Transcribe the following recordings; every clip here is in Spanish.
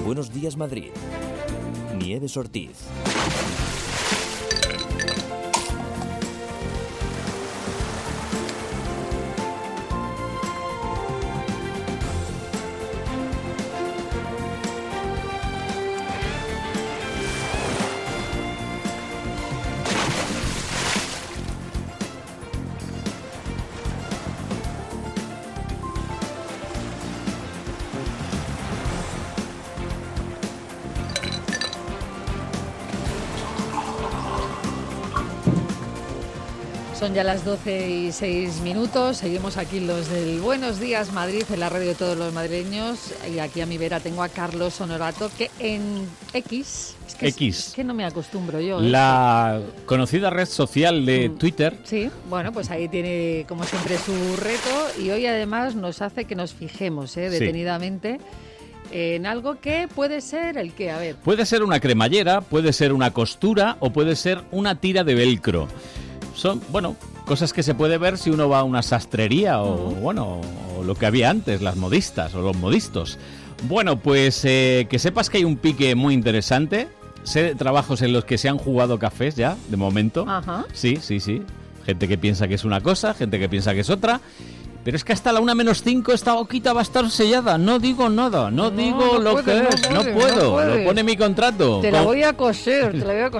Buenos Días Madrid. Nieves Ortiz. Son ya las 12:06. Seguimos aquí los del Buenos Días Madrid, en la radio de todos los madrileños. Y aquí a mi vera tengo a Carlos Honorato, que en X... Es que no me acostumbro yo. La conocida red social de Twitter. Sí, bueno, pues ahí tiene como siempre su reto. Y hoy además nos hace que nos fijemos detenidamente en algo que puede ser el qué, a ver. Puede ser una cremallera, puede ser una costura o puede ser una tira de velcro. Son, bueno, cosas que se puede ver si uno va a una sastrería o lo que había antes, las modistas o los modistos. Bueno, pues que sepas que hay un pique muy interesante. Sé de trabajos en los que se han jugado cafés ya, de momento. Ajá. Sí. Gente que piensa que es una cosa, gente que piensa que es otra. Pero es que hasta la 1:05 esta boquita va a estar sellada. No digo nada, no digo lo que es. No puedo. Lo pone mi contrato. Te la voy a coser.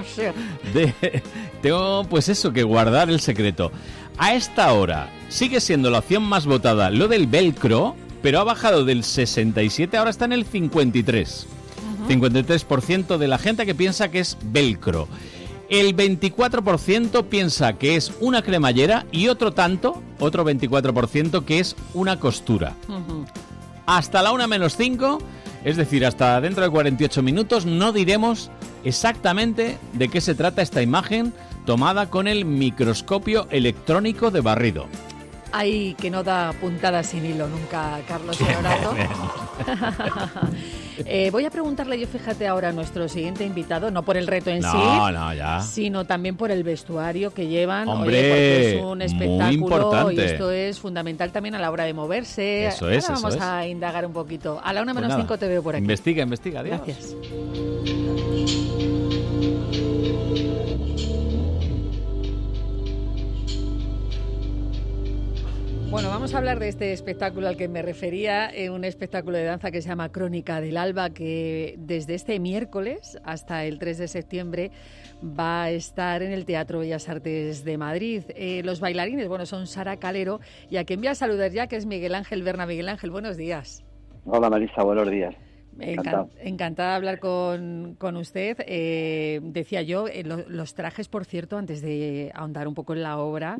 Tengo pues eso, que guardar el secreto. A esta hora sigue siendo la opción más votada lo del velcro, pero ha bajado del 67, ahora está en el 53. 53% de la gente que piensa que es velcro. El 24% piensa que es una cremallera y otro 24% que es una costura. Hasta la 1:05, es decir, hasta dentro de 48 minutos, no diremos exactamente de qué se trata esta imagen tomada con el microscopio electrónico de barrido. Ay, que no da puntada sin hilo nunca, Carlos Honorato. Voy a preguntarle yo, fíjate ahora, a nuestro siguiente invitado, no por el reto en sino también por el vestuario que llevan. Hombre, porque es un espectáculo muy importante. Y esto es fundamental también a la hora de moverse. Vamos a indagar un poquito. A la 1:05 te veo por aquí. Investiga, adiós. Gracias. Bueno, vamos a hablar de este espectáculo al que me refería, un espectáculo de danza que se llama Crónica del Alba, que desde este miércoles hasta el 3 de septiembre va a estar en el Teatro Bellas Artes de Madrid. Los bailarines, son Sara Calero, y a quien voy a saludar ya, que es Miguel Ángel Berna. Miguel Ángel, buenos días. Hola Marisa, buenos días. Encantada de hablar con usted. Decía yo, los trajes, por cierto, antes de ahondar un poco en la obra...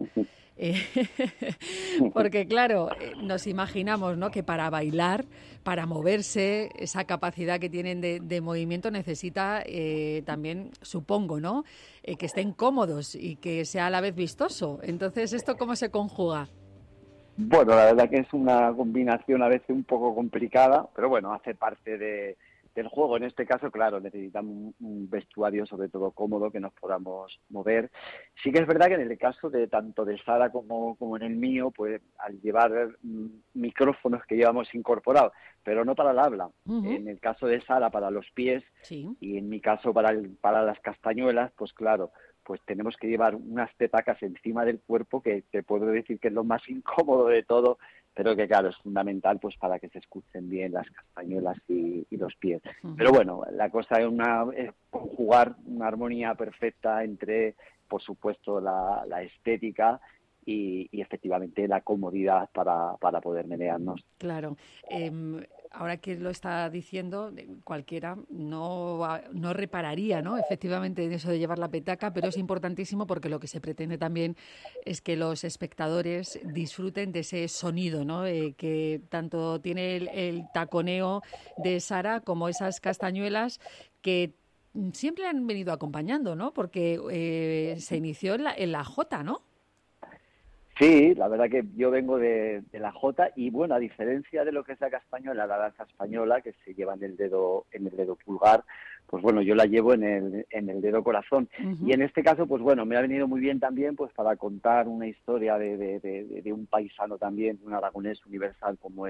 porque claro, nos imaginamos, ¿no?, que para bailar, para moverse, esa capacidad que tienen de movimiento necesita también, supongo, ¿no?, que estén cómodos y que sea a la vez vistoso. Entonces, ¿esto cómo se conjuga? Bueno, la verdad que es una combinación a veces un poco complicada, pero bueno, hace parte del juego. En este caso, claro, necesitamos un vestuario sobre todo cómodo, que nos podamos mover. Sí que es verdad que en el caso de tanto de Sara como en el mío, pues al llevar micrófonos que llevamos incorporados, pero no para el habla. En el caso de Sara para los pies, y en mi caso para las castañuelas, pues claro, pues tenemos que llevar unas petacas encima del cuerpo, que te puedo decir que es lo más incómodo de todo, pero que claro, es fundamental pues para que se escuchen bien las castañuelas y los pies. Pero bueno, la cosa es conjugar una armonía perfecta entre, por supuesto, la estética y efectivamente la comodidad para poder menearnos. Claro. Ahora que lo está diciendo, cualquiera no repararía, ¿no?, efectivamente, en eso de llevar la petaca, pero es importantísimo porque lo que se pretende también es que los espectadores disfruten de ese sonido, ¿no?, que tanto tiene el taconeo de Sara como esas castañuelas que siempre han venido acompañando, ¿no?, porque se inició en la jota, ¿no? Sí, la verdad que yo vengo de la jota y bueno, a diferencia de lo que es la castañuela, la danza española, que se lleva en el dedo pulgar, pues bueno, yo la llevo en el dedo corazón. Y en este caso, pues bueno, me ha venido muy bien también pues para contar una historia de un paisano también, un aragonés universal como es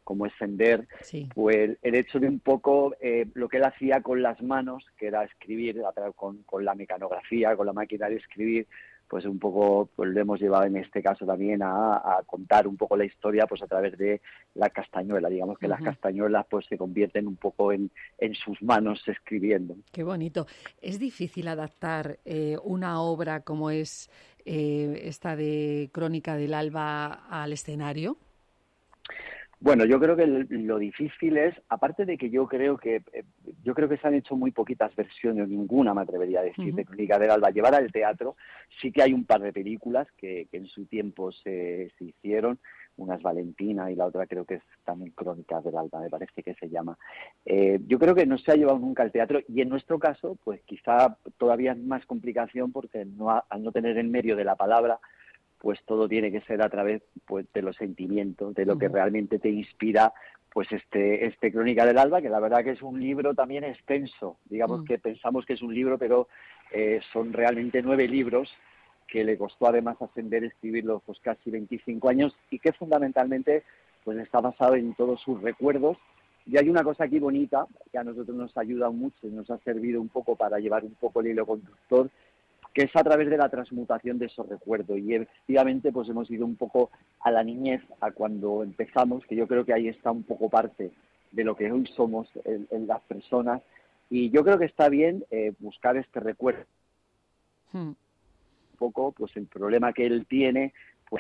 como es Sender, Sí. pues el hecho de un poco lo que él hacía con las manos, que era escribir con la mecanografía, con la máquina de escribir, pues un poco pues lo hemos llevado en este caso también a contar un poco la historia pues a través de la castañuela. Digamos que las castañuelas pues se convierten un poco en sus manos escribiendo. Qué bonito. ¿Es difícil adaptar una obra como es esta de Crónica del Alba al escenario? Bueno, yo creo que lo difícil es, aparte de que yo creo que se han hecho muy poquitas versiones, ninguna me atrevería a decir, de Crónica del Alba, llevar al teatro. Sí que hay un par de películas que en su tiempo se hicieron, una es Valentina y la otra creo que es también Crónica del Alba, me parece que se llama. Yo creo que no se ha llevado nunca al teatro y en nuestro caso, pues quizá todavía es más complicación porque al no tener en medio de la palabra, pues todo tiene que ser a través pues de los sentimientos, de lo que realmente te inspira pues este Crónica del Alba, que la verdad que es un libro también extenso. Digamos que pensamos que es un libro, pero son realmente 9 libros que le costó además a Sender escribirlos pues casi 25 años y que fundamentalmente pues está basado en todos sus recuerdos. Y hay una cosa aquí bonita que a nosotros nos ayuda mucho y nos ha servido un poco para llevar un poco el hilo conductor, que es a través de la transmutación de esos recuerdos. Y efectivamente pues hemos ido un poco a la niñez, a cuando empezamos, que yo creo que ahí está un poco parte de lo que hoy somos en las personas. Y yo creo que está bien buscar este recuerdo. Un poco pues el problema que él tiene. Pues...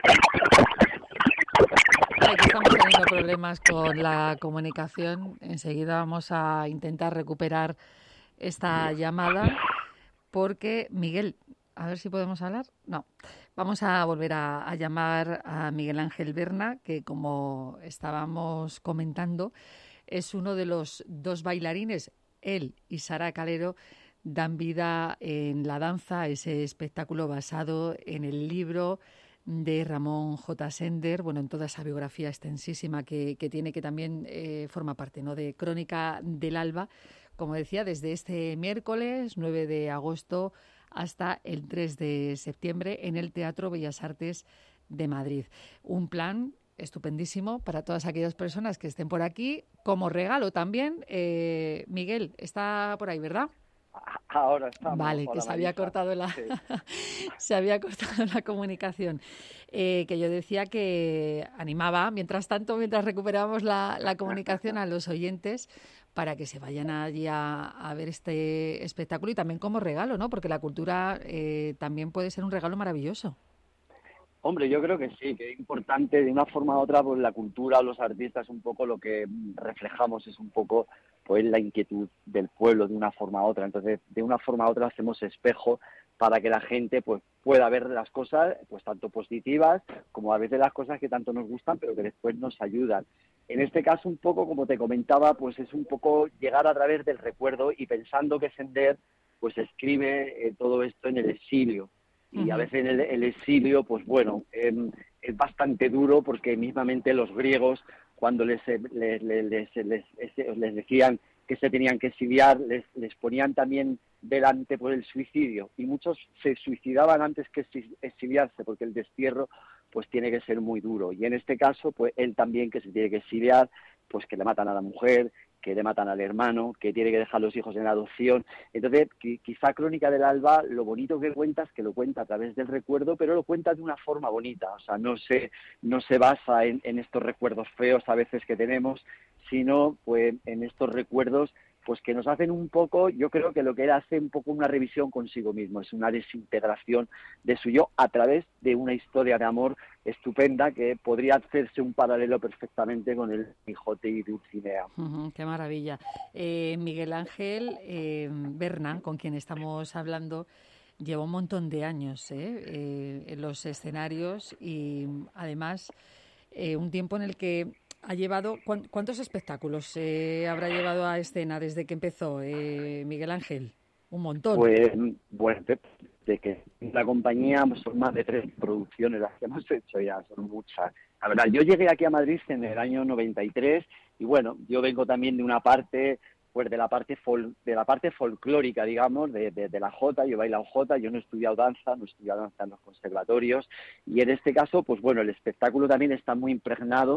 Aquí estamos teniendo problemas con la comunicación. Enseguida vamos a intentar recuperar esta llamada. Porque, Miguel, a ver si podemos hablar. No, vamos a volver a llamar a Miguel Ángel Berna, que como estábamos comentando, es uno de los 2 bailarines. Él y Sara Calero dan vida en La danza, ese espectáculo basado en el libro de Ramón J. Sender, bueno, en toda esa biografía extensísima que tiene, que también forma parte, ¿no?, de Crónica del Alba. Como decía, desde este miércoles 9 de agosto hasta el 3 de septiembre en el Teatro Bellas Artes de Madrid. Un plan estupendísimo para todas aquellas personas que estén por aquí, como regalo también. Miguel, está por ahí, ¿verdad? Ahora estamos. Vale, Hola, que se había cortado se había cortado la comunicación. Que yo decía que animaba, mientras recuperábamos la comunicación, a los oyentes para que se vayan allí a ver este espectáculo y también como regalo, ¿no? Porque la cultura también puede ser un regalo maravilloso. Hombre, yo creo que sí, que es importante, de una forma u otra, pues la cultura, los artistas, un poco lo que reflejamos es un poco pues la inquietud del pueblo de una forma u otra. Entonces, de una forma u otra hacemos espejo para que la gente pues pueda ver las cosas pues tanto positivas como a veces las cosas que tanto nos gustan pero que después nos ayudan. En este caso, un poco, como te comentaba, pues es un poco llegar a través del recuerdo y pensando que Sender pues escribe todo esto en el exilio. Y a veces en el exilio, pues bueno, es bastante duro porque mismamente los griegos, cuando les decían que se tenían que exiliar, les ponían también delante por el suicidio. Y muchos se suicidaban antes que exiliarse porque el destierro pues tiene que ser muy duro. Y en este caso, pues él también, que se tiene que exiliar, pues que le matan a la mujer, que le matan al hermano, que tiene que dejar los hijos en adopción. Entonces, quizá Crónica del Alba, lo bonito que cuenta es que lo cuenta a través del recuerdo, pero lo cuenta de una forma bonita. O sea, no se basa en estos recuerdos feos a veces que tenemos, sino pues en estos recuerdos pues que nos hacen un poco, yo creo que lo que él hace un poco una revisión consigo mismo, es una desintegración de su yo a través de una historia de amor estupenda que podría hacerse un paralelo perfectamente con el Quijote y Dulcinea. ¡Qué maravilla! Miguel Ángel Berna, con quien estamos hablando, lleva un montón de años en los escenarios y además un tiempo en el que ha llevado... ¿Cuántos espectáculos habrá llevado a escena desde que empezó, Miguel Ángel? Un montón. Pues de que la compañía son más de 3 producciones las que hemos hecho ya, son muchas. La verdad, yo llegué aquí a Madrid en el año 93 y bueno, yo vengo también de una parte, pues de la parte folclórica, digamos, de la jota. Yo he bailado jota, yo no he estudiado danza en los conservatorios y en este caso, pues bueno, el espectáculo también está muy impregnado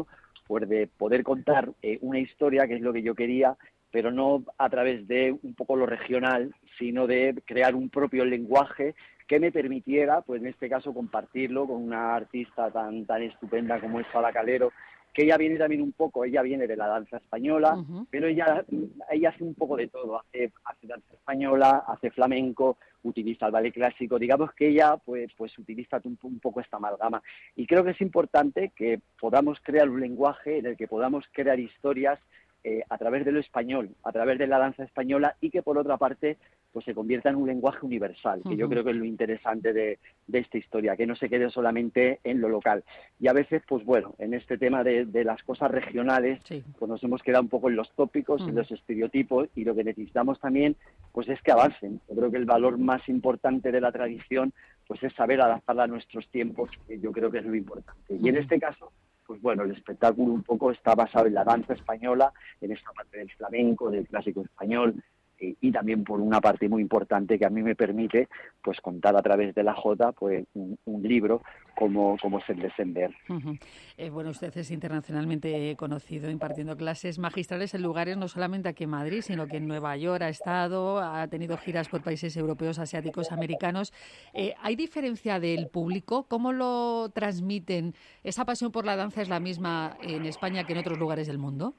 pues de poder contar una historia, que es lo que yo quería, pero no a través de un poco lo regional, sino de crear un propio lenguaje que me permitiera, pues en este caso, compartirlo con una artista tan estupenda como es Sara Calero, que ella viene también un poco, ella viene de la danza española, pero ella hace un poco de todo, hace danza española, hace flamenco, utiliza el ballet clásico, digamos que ella pues utiliza un poco esta amalgama. Y creo que es importante que podamos crear un lenguaje en el que podamos crear historias a través de lo español, a través de la danza española, y que por otra parte pues se convierta en un lenguaje universal, que yo creo que es lo interesante de esta historia, que no se quede solamente en lo local. Y a veces, pues bueno, en este tema de las cosas regionales, pues nos hemos quedado un poco en los tópicos, en los estereotipos, y lo que necesitamos también pues es que avancen. Yo creo que el valor más importante de la tradición pues es saber adaptarla a nuestros tiempos, que yo creo que es lo importante. Y en este caso, pues bueno, el espectáculo un poco está basado en la danza española, en esta parte del flamenco, del clásico español, y también por una parte muy importante que a mí me permite pues contar a través de la Jota pues un libro como es el de Sender. Bueno, usted es internacionalmente conocido impartiendo clases magistrales en lugares no solamente aquí en Madrid, sino que en Nueva York ha estado, ha tenido giras por países europeos, asiáticos, americanos. ¿Hay diferencia del público? ¿Cómo lo transmiten? ¿Esa pasión por la danza es la misma en España que en otros lugares del mundo?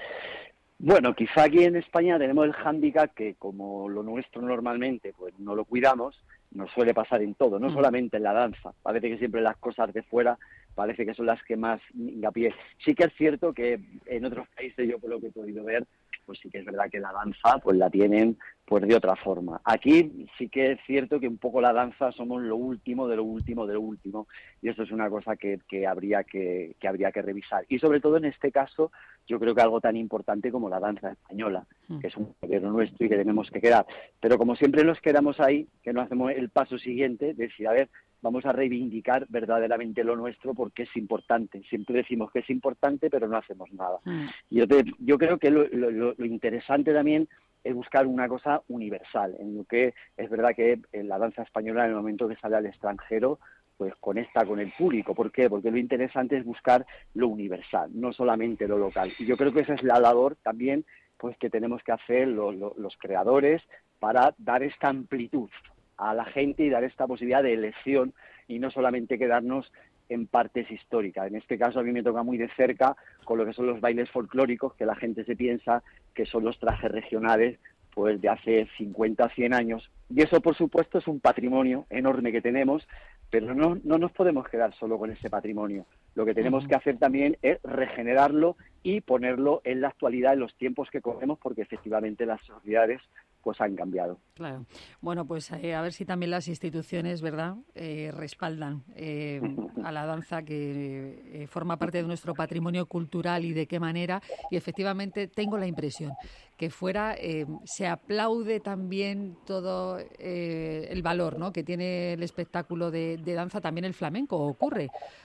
Bueno, quizá aquí en España tenemos el hándicap que, como lo nuestro normalmente pues no lo cuidamos, nos suele pasar en todo, no solamente en la danza. Parece que siempre las cosas de fuera parece que son las que más hincapié. Sí que es cierto que en otros países, yo por lo que he podido ver, pues sí que es verdad que la danza pues la tienen pues de otra forma. Aquí sí que es cierto que un poco la danza somos lo último de lo último de lo último, y eso es una cosa que habría que revisar. Y sobre todo en este caso, yo creo que algo tan importante como la danza española, que es un gobierno nuestro y que tenemos que quedar. Pero como siempre nos quedamos ahí, que no hacemos el paso siguiente, de decir, a ver, vamos a reivindicar verdaderamente lo nuestro porque es importante. Siempre decimos que es importante, pero no hacemos nada. Yo creo que lo interesante también es buscar una cosa universal, en lo que es verdad que en la danza española, en el momento que sale al extranjero, pues conecta con el público. ¿Por qué? Porque lo interesante es buscar lo universal, no solamente lo local. Y yo creo que esa es la labor también pues que tenemos que hacer los creadores para dar esta amplitud a la gente y dar esta posibilidad de elección y no solamente quedarnos en partes históricas. En este caso a mí me toca muy de cerca con lo que son los bailes folclóricos, que la gente se piensa que son los trajes regionales pues de hace 50, 100 años. Y eso, por supuesto, es un patrimonio enorme que tenemos, pero no nos podemos quedar solo con ese patrimonio. Lo que tenemos que hacer también es regenerarlo y ponerlo en la actualidad, en los tiempos que corremos, porque efectivamente las sociedades pues han cambiado. Claro. Bueno, pues a ver si también las instituciones, ¿verdad?, respaldan a la danza, que forma parte de nuestro patrimonio cultural, y de qué manera. Y efectivamente tengo la impresión que fuera se aplaude también todo el valor, ¿no?, que tiene el espectáculo de danza, también el flamenco. Ocurre.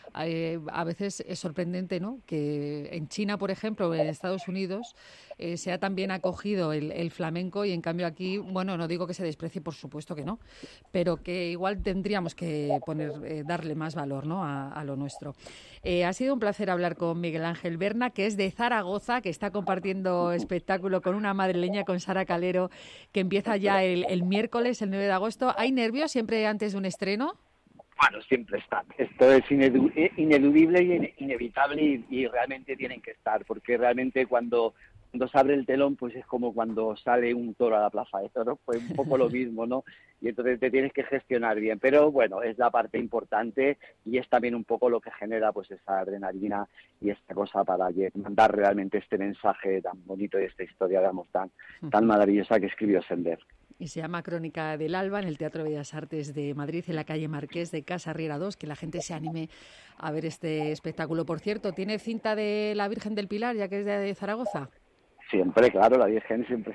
A veces es sorprendente, ¿no?, que en China, por ejemplo, o en Estados Unidos se ha también acogido el flamenco, y en cambio aquí, bueno, no digo que se desprecie, por supuesto que no, pero que igual tendríamos que darle más valor, ¿no?, a lo nuestro. Ha sido un placer hablar con Miguel Ángel Berna, que es de Zaragoza, que está compartiendo espectáculo con una madrileña, con Sara Calero, que empieza ya el miércoles, el 9 de agosto. ¿Hay nervios siempre antes de un estreno? Bueno, siempre están. Esto es ineludible y inevitable, y realmente tienen que estar, porque realmente cuando se abre el telón, pues es como cuando sale un toro a la plaza de toros, pues un poco lo mismo, ¿no? Y entonces te tienes que gestionar bien. Pero bueno, es la parte importante, y es también un poco lo que genera pues esa adrenalina y esta cosa para mandar realmente este mensaje tan bonito y esta historia, digamos, tan maravillosa que escribió Sender. Y se llama Crónica del Alba, en el Teatro Bellas Artes de Madrid, en la calle Marqués de Casa Riera 2, que la gente se anime a ver este espectáculo. Por cierto, ¿tiene cinta de la Virgen del Pilar, ya que es de Zaragoza? Siempre, claro, la Virgen siempre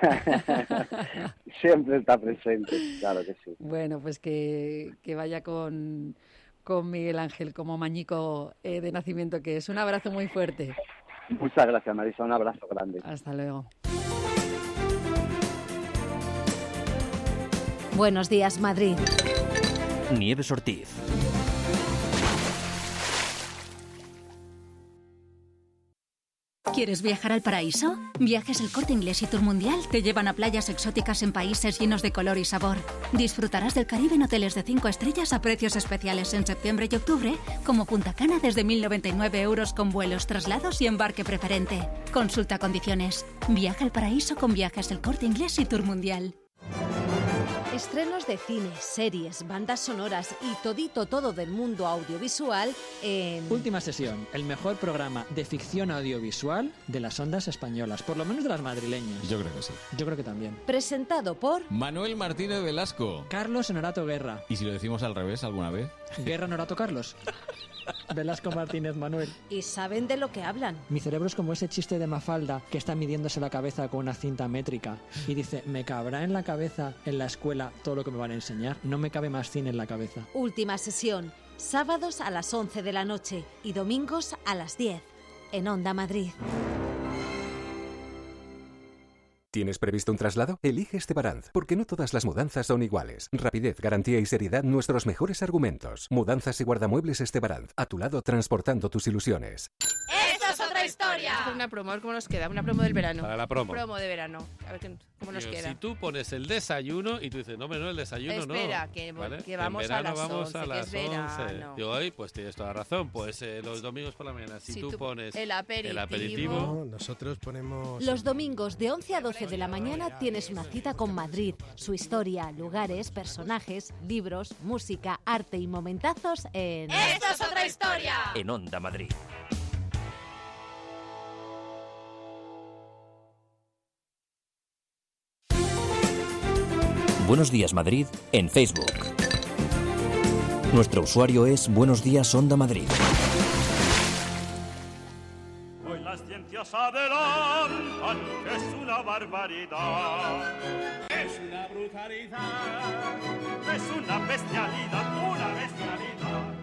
está presente, claro que sí. Bueno, pues que vaya con Miguel Ángel, como mañico de nacimiento que es. Un abrazo muy fuerte. Muchas gracias, Marisa, un abrazo grande. Hasta luego. Buenos días, Madrid. Nieves Ortiz. ¿Quieres viajar al paraíso? Viajes El Corte Inglés y Tour Mundial te llevan a playas exóticas en países llenos de color y sabor. Disfrutarás del Caribe en hoteles de 5 estrellas a precios especiales en septiembre y octubre, como Punta Cana desde 1.099 euros con vuelos, traslados y embarque preferente. Consulta condiciones. Viaja al paraíso con Viajes El Corte Inglés y Tour Mundial. Estrenos de cine, series, bandas sonoras y todo del mundo audiovisual en... Última Sesión, el mejor programa de ficción audiovisual de las ondas españolas, por lo menos de las madrileñas. Yo creo que sí. Yo creo que también. Presentado por... Manuel Martínez Velasco. Carlos Honorato Guerra. ¿Y si lo decimos al revés alguna vez? Guerra Honorato Carlos. Velasco Martínez Manuel. Y saben de lo que hablan. Mi cerebro es como ese chiste de Mafalda que está midiéndose la cabeza con una cinta métrica y dice, ¿me cabrá en la cabeza en la escuela todo lo que me van a enseñar? No me cabe más cine en la cabeza. Última Sesión, sábados a las 11 de la noche y domingos a las 10 en Onda Madrid. ¿Tienes previsto un traslado? Elige Estebaranz, porque no todas las mudanzas son iguales. Rapidez, garantía y seriedad, nuestros mejores argumentos. Mudanzas y guardamuebles Estebaranz, a tu lado transportando tus ilusiones. ¡Esto es otra historia! Una promo, a ver cómo nos queda, una promo del verano. Para la promo. Promo de verano, a ver cómo nos queda. Si tú pones el desayuno y tú dices, no, el desayuno Espera, no. que ¿vale? vamos a las 11, que es verano. Yo hoy, pues tienes toda la razón, pues los domingos por la mañana, si tú pones el aperitivo. No, nosotros ponemos... Los domingos de 11 a 12 de la mañana tienes una cita con Madrid, su historia, lugares, personajes, libros, música, arte y momentazos en... ¡Esto es otra historia! En Onda Madrid. Buenos Días Madrid en Facebook. Nuestro usuario es Buenos Días Onda Madrid. Hoy las ciencias adelantan que es una barbaridad. Es una brutalidad. Es una bestialidad, una bestialidad.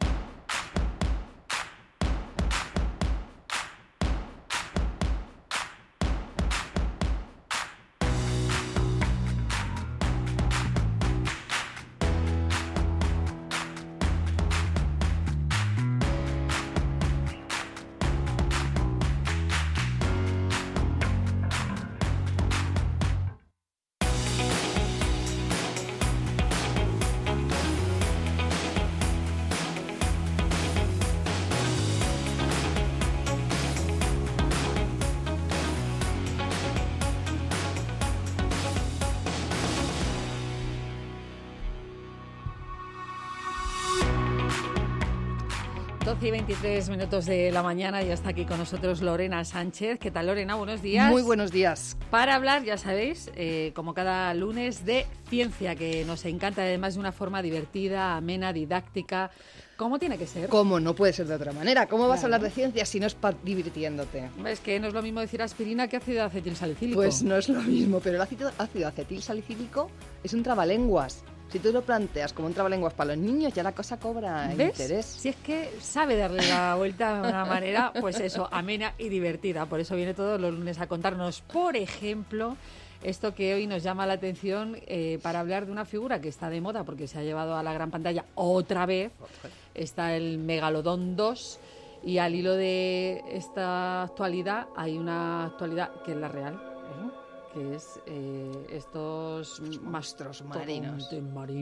Y 23 minutos de la mañana, ya está aquí con nosotros Lorena Sánchez. ¿Qué tal, Lorena? Buenos días. Muy buenos días. Para hablar, ya sabéis, como cada lunes, de ciencia, que nos encanta, además de una forma divertida, amena, didáctica, como tiene que ser. Como no puede ser de otra manera. ¿Cómo vas a hablar de ciencia si no es divirtiéndote? Es que no es lo mismo decir aspirina que ácido acetilsalicílico. Pues no es lo mismo, pero el ácido acetilsalicílico es un trabalenguas. Si tú lo planteas como un trabalenguas para los niños, ya la cosa cobra interés. Si es que sabe darle la vuelta de una manera, pues eso, amena y divertida. Por eso viene todos los lunes a contarnos, por ejemplo, esto que hoy nos llama la atención para hablar de una figura que está de moda porque se ha llevado a la gran pantalla otra vez. Está el Megalodón 2 y al hilo de esta actualidad hay una actualidad que es la real, que es estos monstruos marinos.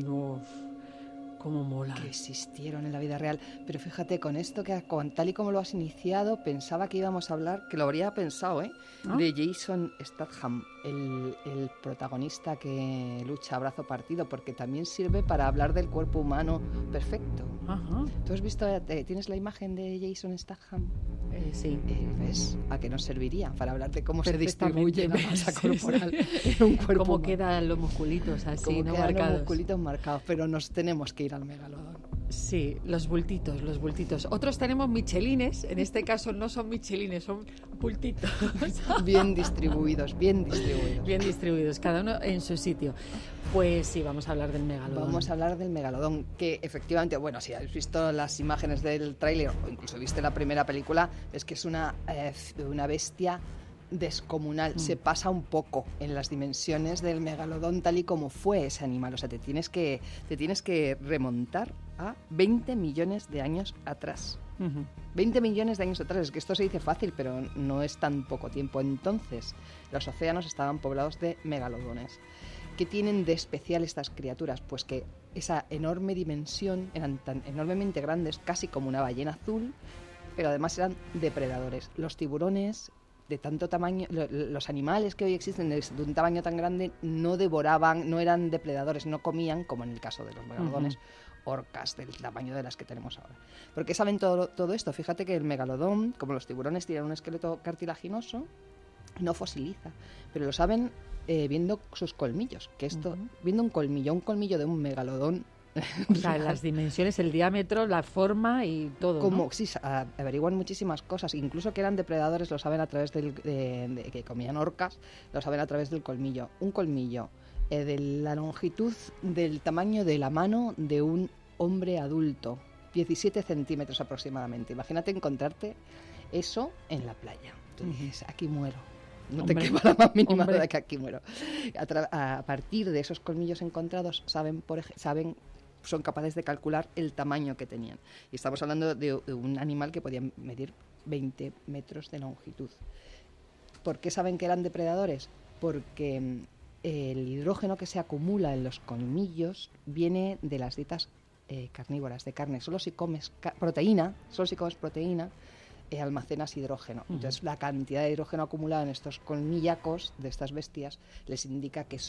Cómo mola. Que existieron en la vida real. Pero fíjate, con esto, tal y como lo has iniciado, pensaba que íbamos a hablar, que lo habría pensado, de Jason Statham, el protagonista que lucha a brazo partido, porque también sirve para hablar del cuerpo humano perfecto. Ajá. ¿Tú has visto, tienes la imagen de Jason Statham? Sí. ¿Ves? ¿A qué nos serviría? Para hablar de cómo se distribuye la masa corporal en un cuerpo cómo humano. quedan los musculitos así, Cómo ¿no? quedan Marcados. los musculitos marcados, pero nos tenemos que ir al megalodón. Sí, los bultitos, los bultitos. Otros tenemos michelines, en este caso no son michelines, son bultitos. Bien distribuidos, bien distribuidos. Bien distribuidos, cada uno en su sitio. Pues sí, vamos a hablar del megalodón. Vamos a hablar del megalodón, que efectivamente, bueno, si habéis visto las imágenes del tráiler o incluso viste la primera película, es que es una bestia descomunal. Se pasa un poco en las dimensiones del megalodón tal y como fue ese animal. O sea, te tienes que remontar a 20 millones de años atrás. 20 millones de años atrás. Es que esto se dice fácil, pero no es tan poco tiempo. Entonces, los océanos estaban poblados de megalodones. ¿Qué tienen de especial estas criaturas? Pues que esa enorme dimensión, eran tan enormemente grandes, casi como una ballena azul, pero además eran depredadores. Los tiburones de tanto tamaño, los animales que hoy existen de un tamaño tan grande no devoraban, no eran depredadores, no comían, como en el caso de los megalodones, orcas del tamaño de las que tenemos ahora. ¿Por qué saben todo esto? Fíjate que el megalodón, como los tiburones, tienen un esqueleto cartilaginoso, no fosiliza, pero lo saben viendo sus colmillos, que esto, viendo un colmillo de un megalodón. O sea, las dimensiones, el diámetro, la forma y todo, como, ¿no? Sí, averiguan muchísimas cosas, incluso que eran depredadores lo saben a través que comían orcas, lo saben a través del colmillo. Un colmillo de la longitud del tamaño de la mano de un hombre adulto, 17 centímetros aproximadamente. Imagínate encontrarte eso en la playa. Tú dices, aquí muero. No te quepa la más mínima duda de que aquí muero. A partir de esos colmillos encontrados son capaces de calcular el tamaño que tenían. Y estamos hablando de un animal que podía medir 20 metros de longitud. ¿Por qué saben que eran depredadores? Porque el hidrógeno que se acumula en los colmillos viene de las dietas carnívoras, de carne. Solo si comes proteína, almacenas hidrógeno. Entonces, la cantidad de hidrógeno acumulado en estos colmillacos de estas bestias les indica que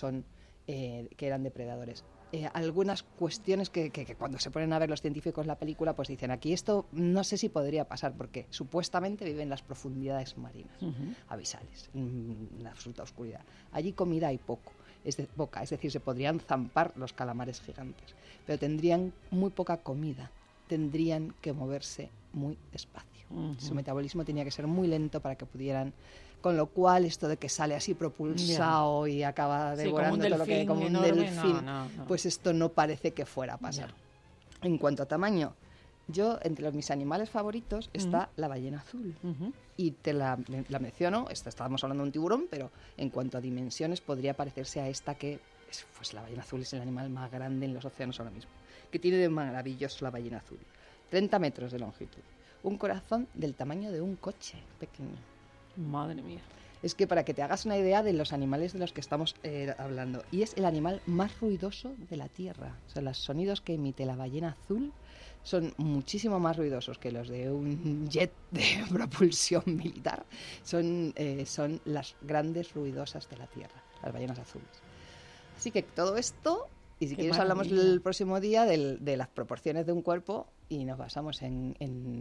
eran depredadores. Algunas cuestiones que cuando se ponen a ver los científicos la película, pues dicen, aquí esto no sé si podría pasar, porque supuestamente viven en las profundidades marinas, abisales, en la absoluta oscuridad. Allí comida hay poca, es decir, se podrían zampar los calamares gigantes, pero tendrían muy poca comida, tendrían que moverse muy despacio. Su metabolismo tenía que ser muy lento para que pudieran, con lo cual esto de que sale así propulsado y acaba devorando todo lo que hay como un delfín, pues esto no parece que fuera a pasar. En cuanto a tamaño, yo entre mis animales favoritos está la ballena azul. Y te la menciono, estábamos hablando de un tiburón, pero en cuanto a dimensiones podría parecerse a esta que, pues la ballena azul es el animal más grande en los océanos ahora mismo. ¿Qué tiene de maravilloso la ballena azul? 30 metros de longitud. Un corazón del tamaño de un coche pequeño. Madre mía. Es que para que te hagas una idea de los animales de los que estamos hablando, y es el animal más ruidoso de la Tierra. O sea, los sonidos que emite la ballena azul son muchísimo más ruidosos que los de un jet de propulsión militar. Son las grandes ruidosas de la Tierra, las ballenas azules. Así que todo esto, y si quieres hablamos el próximo día de las proporciones de un cuerpo, y nos basamos en...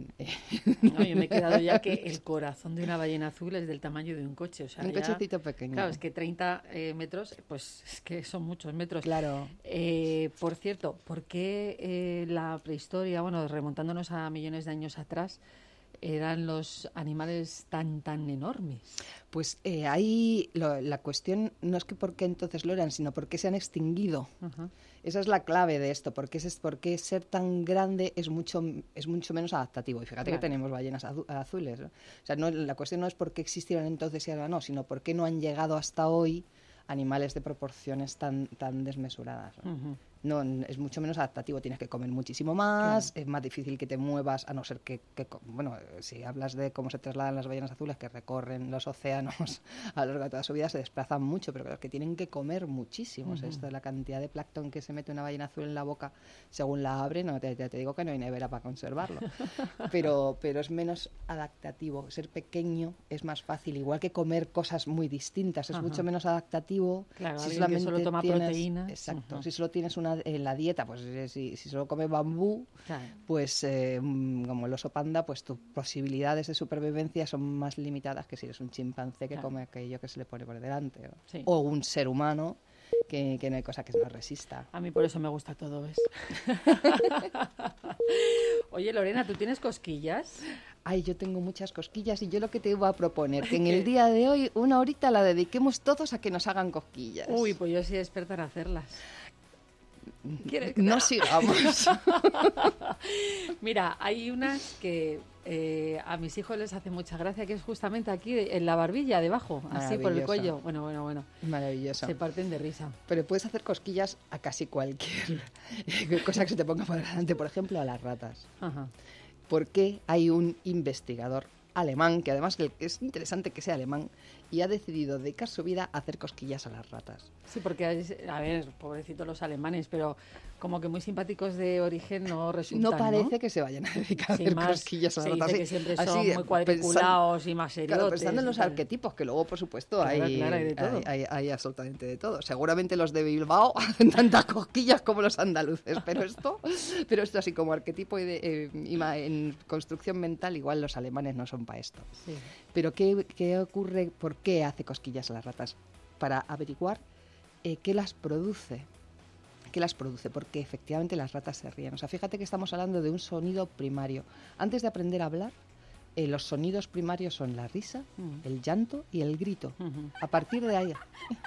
No, yo me he quedado ya que el corazón de una ballena azul es del tamaño de un coche. O sea, un cochecito pequeño. Claro, es que 30 metros, pues es que son muchos metros. Claro. Por cierto, ¿por qué la prehistoria, bueno, remontándonos a millones de años atrás, eran los animales tan enormes? Pues ahí la cuestión no es que por qué entonces lo eran, sino por qué se han extinguido. Esa es la clave de esto, porque ser tan grande es mucho menos adaptativo. Y fíjate que tenemos ballenas azules, ¿no? O sea, la cuestión no es por qué existieron entonces y ahora no, sino por qué no han llegado hasta hoy animales de proporciones tan desmesuradas, ¿no? No, es mucho menos adaptativo, tienes que comer muchísimo más, es más difícil que te muevas, a no ser que bueno, si hablas de cómo se trasladan las ballenas azules, que recorren los océanos a lo largo de toda su vida, se desplazan mucho, pero claro, que tienen que comer muchísimo. O sea, esto de la cantidad de plancton que se mete una ballena azul en la boca según la abre, no te digo que no hay nevera para conservarlo, pero es menos adaptativo. Ser pequeño es más fácil, igual que comer cosas muy distintas, es mucho menos adaptativo. Claro, si solamente solo toma proteínas. Exacto, si solo tienes en la dieta, pues si solo comes bambú, pues como el oso panda, pues tus posibilidades de supervivencia son más limitadas que si eres un chimpancé que come aquello que se le pone por delante, o un ser humano que no hay cosa que se nos resista. A mí por eso me gusta todo, ¿ves? Oye, Lorena, ¿tú tienes cosquillas? Ay, yo tengo muchas cosquillas y yo lo que te iba a proponer, que en el día de hoy una horita la dediquemos todos a que nos hagan cosquillas. Uy, pues yo soy experta en hacerlas. No sigamos. Mira, hay unas que a mis hijos les hace mucha gracia, que es justamente aquí en la barbilla, debajo, así por el cuello. Bueno. Maravilloso. Se parten de risa. Pero puedes hacer cosquillas a casi cualquier cosa que se te ponga por delante, por ejemplo, a las ratas. por qué hay un investigador alemán, que además es interesante que sea alemán, y ha decidido dedicar su vida a hacer cosquillas a las ratas. Sí, porque, a ver, pobrecitos los alemanes, pero como que muy simpáticos de origen no resultan, No parece que se vayan a dedicar a hacer cosquillas a las ratas. Se dice que siempre son muy cuadriculados y más seriotes. Claro, pensando en los arquetipos, que luego, por supuesto, hay de todo. Hay absolutamente de todo. Seguramente los de Bilbao hacen tantas cosquillas como los andaluces, pero esto así como arquetipo en construcción mental, igual los alemanes no son para esto. Sí. Pero ¿qué ocurre? ¿Por qué hace cosquillas a las ratas? Para averiguar qué las produce. Porque efectivamente las ratas se ríen. O sea, fíjate que estamos hablando de un sonido primario. Antes de aprender a hablar, los sonidos primarios son la risa, el llanto y el grito. A partir de ahí...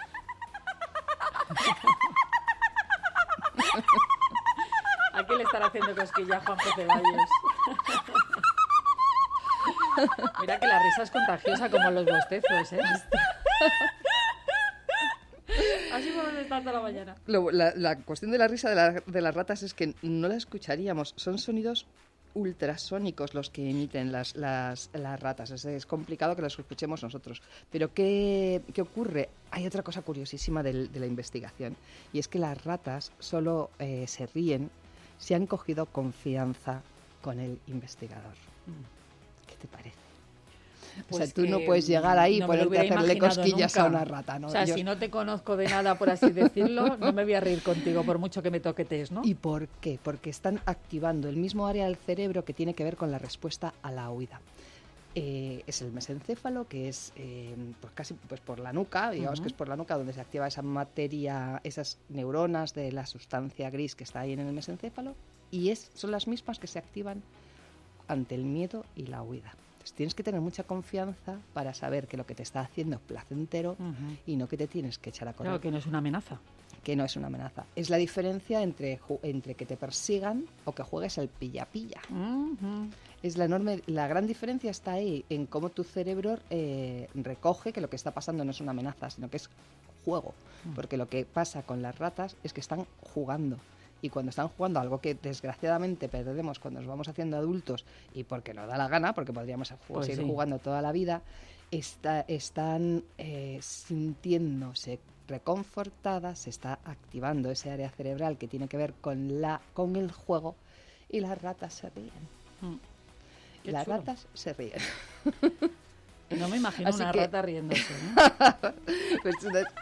¿A qué le estará haciendo cosquillas Juanjo Ceballos? Mira que la risa es contagiosa como los bostezos, ¿eh? Así podemos estar toda la mañana. La cuestión de la risa de las ratas es que no la escucharíamos. Son sonidos ultrasónicos los que emiten las ratas. Es complicado que las escuchemos nosotros. Pero ¿qué ocurre? Hay otra cosa curiosísima de la investigación. Y es que las ratas solo se ríen si han cogido confianza con el investigador. ¿Qué te parece? Pues o sea, tú no puedes llegar ahí y ponerte a hacerle cosquillas nunca a una rata, ¿no? O sea, si no te conozco de nada, por así decirlo, no me voy a reír contigo por mucho que me toquetes, ¿no? ¿Y por qué? Porque están activando el mismo área del cerebro que tiene que ver con la respuesta a la huida. Es el mesencéfalo, que es pues casi por la nuca, digamos que es por la nuca donde se activa esa materia, esas neuronas de la sustancia gris que está ahí en el mesencéfalo, y son las mismas que se activan ante el miedo y la huida. Entonces, tienes que tener mucha confianza para saber que lo que te está haciendo es placentero y no que te tienes que echar a correr. Claro, que no es una amenaza. Que no es una amenaza. Es la diferencia entre que te persigan o que juegues al pilla-pilla. Es la gran diferencia está ahí, en cómo tu cerebro recoge que lo que está pasando no es una amenaza, sino que es juego. Porque lo que pasa con las ratas es que están jugando. Y cuando están jugando algo que desgraciadamente perdemos cuando nos vamos haciendo adultos y porque nos da la gana, porque podríamos seguir jugando toda la vida, están sintiéndose reconfortadas, se está activando ese área cerebral que tiene que ver con el juego, y las ratas se ríen. Las ratas se ríen. No me imagino una rata riéndose, ¿no? Pues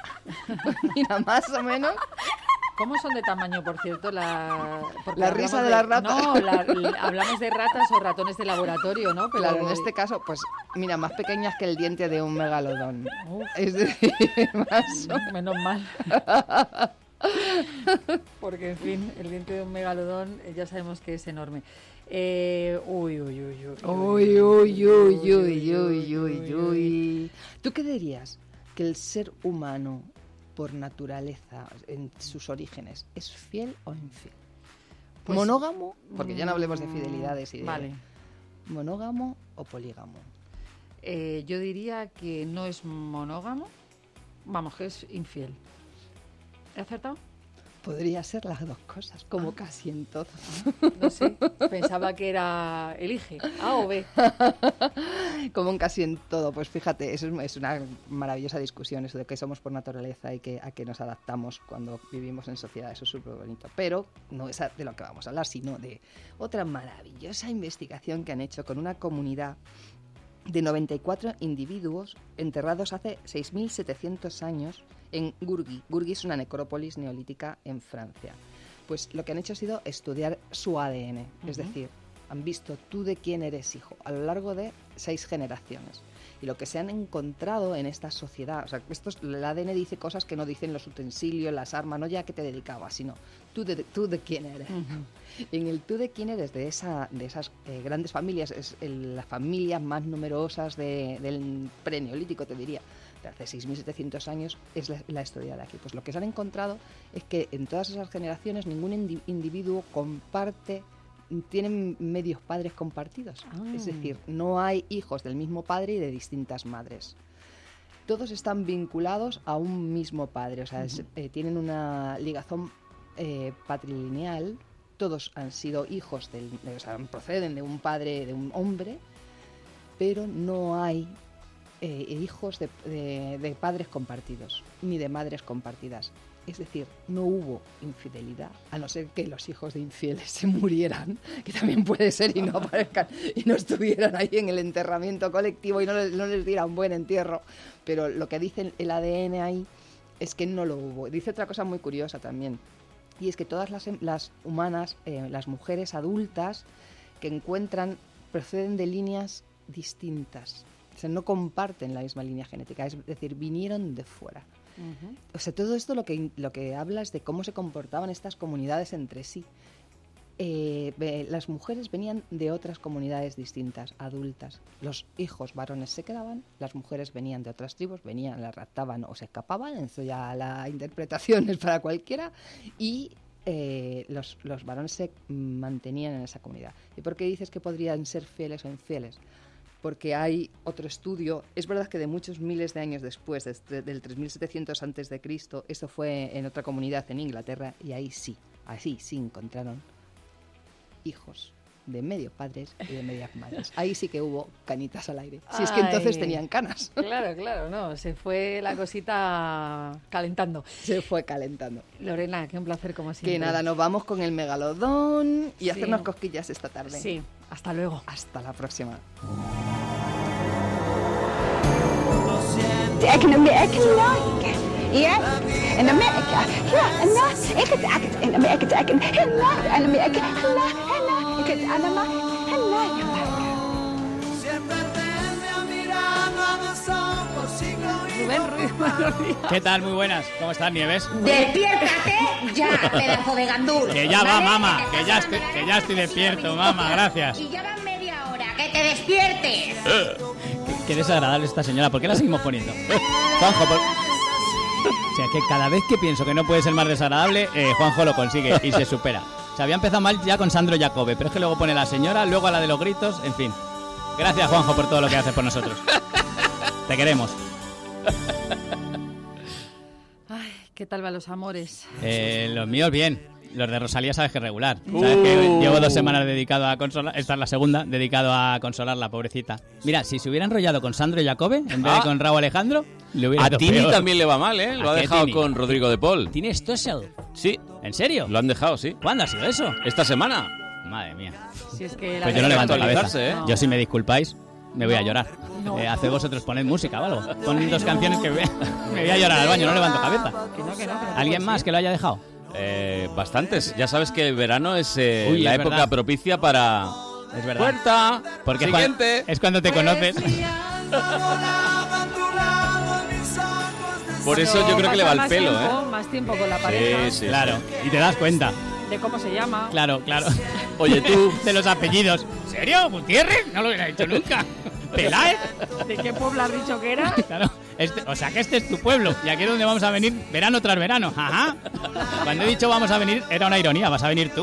mira, más o menos. ¿Cómo son de tamaño, por cierto? La risa de las ratas. No, hablamos de ratas o ratones de laboratorio, ¿no? Pero claro, en este caso, pues mira, más pequeñas que el diente de un megalodón. Es decir, menos mal. Porque, en fin, el diente de un megalodón ya sabemos que es enorme. ¿Tú qué dirías? Que el ser humano, por naturaleza, en sus orígenes, ¿es fiel o infiel? Pues, ¿monógamo? Porque ya no hablemos de fidelidades y de... Vale. ¿Monógamo o polígamo? Yo diría que no es monógamo. Vamos, que es infiel. ¿He acertado? Podría ser las dos cosas, como casi en todo. No sé, pensaba que era elige, A o B. Como en casi en todo, pues fíjate, eso es una maravillosa discusión, eso de que somos por naturaleza y a que nos adaptamos cuando vivimos en sociedad, eso es súper bonito. Pero no es de lo que vamos a hablar, sino de otra maravillosa investigación que han hecho con una comunidad de 94 individuos enterrados hace 6.700 años en Gurgi. Gurgi es una necrópolis neolítica en Francia. Pues lo que han hecho ha sido estudiar su ADN, es decir, han visto tú de quién eres hijo a lo largo de 6 generaciones. Y lo que se han encontrado en esta sociedad, o sea, el ADN dice cosas que no dicen los utensilios, las armas, no ya que te dedicabas, sino tú de quién eres. En el tú de quién eres de esas grandes familias, es las familias más numerosas del preneolítico, te diría, de hace 6.700 años, es la historia de aquí. Pues lo que se han encontrado es que en todas esas generaciones ningún individuo tienen medios padres compartidos. Es decir, no hay hijos del mismo padre y de distintas madres. Todos están vinculados a un mismo padre, o sea, tienen una ligazón patrilineal todos han sido hijos, o sea, proceden de un padre, de un hombre, pero no hay hijos de padres compartidos, ni de madres compartidas. Es decir, no hubo infidelidad, a no ser que los hijos de infieles se murieran, que también puede ser, y no aparezcan, y no estuvieran ahí en el enterramiento colectivo y no les dieran buen entierro. Pero lo que dice el ADN ahí es que no lo hubo. Dice otra cosa muy curiosa también, y es que todas las humanas, las mujeres adultas que encuentran, proceden de líneas distintas. O sea, no comparten la misma línea genética, es decir, vinieron de fuera. Uh-huh. O sea, todo esto lo que habla es de cómo se comportaban estas comunidades entre sí. Las mujeres venían de otras comunidades distintas, adultas. Los hijos varones se quedaban, las mujeres venían de otras tribus, las raptaban o se escapaban, eso ya la interpretación es para cualquiera, y los varones se mantenían en esa comunidad. ¿Y por qué dices que podrían ser fieles o infieles? Porque hay otro estudio, es verdad que de muchos miles de años después, del 3700 a.C., esto fue en otra comunidad en Inglaterra, y ahí sí encontraron hijos de medio padres y de medias madres. Ahí sí que hubo canitas al aire. Si es que entonces tenían canas. Claro, no, se fue la cosita calentando. Se fue calentando. Lorena, qué un placer como siempre. Que nada, nos vamos con el megalodón y hacernos cosquillas esta tarde. Sí, hasta luego. Hasta la próxima. ¿Qué tal? Muy buenas. ¿Cómo estás, Nieves? ¡Despiértate ya, pedazo de gandul! Que ya va, mamá. Que ya estoy despierto, mamá. Gracias. Y ya van media hora. ¡Que te despiertes! Qué desagradable esta señora. ¿Por qué la seguimos poniendo? Juanjo, O sea, que cada vez que pienso que no puede ser más desagradable, Juanjo lo consigue y se supera. O sea, había empezado mal ya con Sandro Jacobe, pero es que luego pone a la señora, luego a la de los gritos, en fin. Gracias, Juanjo, por todo lo que haces por nosotros. Te queremos. Ay, ¿qué tal van los amores? Los míos bien. Los de Rosalía sabes que es regular. Sabes que llevo 2 semanas dedicado a consolar. Esta es la segunda, dedicado a consolarla, pobrecita. Mira, si se hubiera enrollado con Sandro Jacobe en vez de con Raúl Alejandro, le hubiera ido peor. A Tini también le va mal, ¿eh? Lo ha dejado Tini? con Rodrigo de Paul. ¿Tini Stoessel? Sí. ¿En serio? Lo han dejado, sí. ¿Cuándo ha sido eso? Esta semana. Madre mía. Si es que pues yo no levanto la cabeza. ¿eh? Yo, si me disculpáis, me voy a llorar. No. Haced vosotros, poned música o algo. Poned 2 canciones que me voy a llorar al baño, no levanto cabeza. Que no ¿Alguien más que lo haya dejado? Bastantes. Ya sabes que el verano es Uy, la es época verdad. propicia para... Es verdad. ¡Puerta! Porque Siguiente. es cuando te conoces. Por eso yo creo que le va el pelo, Más tiempo con la pareja. Sí, claro. Y te das cuenta. De cómo se llama. Claro. Oye, tú... De los apellidos. ¿En serio? ¿Gutiérrez? No lo hubiera dicho nunca. ¿Peláez? ¿De qué pueblo has dicho que era? Claro. O sea que este es tu pueblo. Y aquí es donde vamos a venir verano tras verano. Ajá. Cuando he dicho vamos a venir, era una ironía. Vas a venir tú.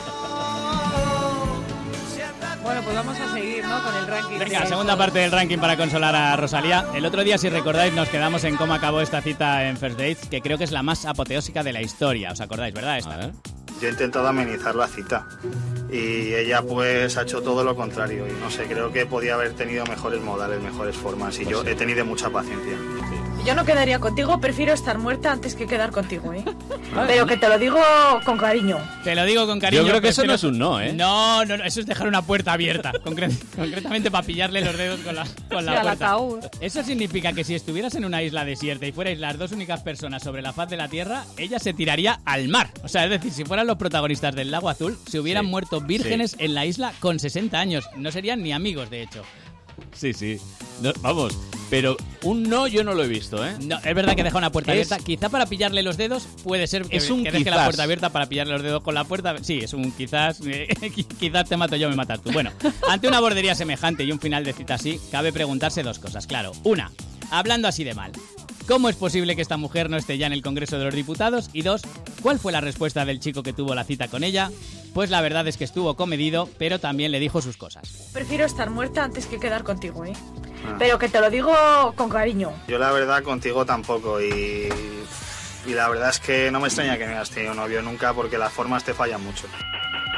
Bueno, pues vamos a seguir, ¿no? Con el ranking. Venga, segunda parte del ranking para consolar a Rosalía. El otro día, si recordáis, nos quedamos en cómo acabó esta cita en First Dates, que creo que es la más apoteósica de la historia. ¿Os acordáis, verdad? Esta. Yo he intentado amenizar la cita y ella pues ha hecho todo lo contrario y no sé, creo que podía haber tenido mejores modales, mejores formas y yo he tenido mucha paciencia. Yo no quedaría contigo, prefiero estar muerta antes que quedar contigo, ¿eh? Pero que te lo digo con cariño. Te lo digo con cariño. Yo creo que eso no es un no, ¿eh? No, eso es dejar una puerta abierta, concretamente para pillarle los dedos con la puerta. Ataúd. Eso significa que si estuvieras en una isla desierta y fuerais las 2 únicas personas sobre la faz de la Tierra, ella se tiraría al mar. O sea, es decir, si fueran los protagonistas del Lago Azul, se hubieran muerto vírgenes en la isla con 60 años. No serían ni amigos, de hecho. Sí. No, vamos, pero un no yo no lo he visto, ¿eh? No, es verdad que deja una puerta abierta. Quizá para pillarle los dedos puede ser que deje la puerta abierta para pillarle los dedos con la puerta. Sí, es un quizás. Quizás te mato yo, me matas tú. Bueno, ante una bordería semejante y un final de cita así, cabe preguntarse 2 cosas. Claro, una, hablando así de mal, ¿cómo es posible que esta mujer no esté ya en el Congreso de los Diputados? Y 2, ¿cuál fue la respuesta del chico que tuvo la cita con ella? Pues la verdad es que estuvo comedido, pero también le dijo sus cosas. Prefiero estar muerta antes que quedar contigo, ¿eh? Pero que te lo digo con cariño. Yo la verdad contigo tampoco y la verdad es que no me extraña que no hayas tenido novio nunca porque las formas te fallan mucho.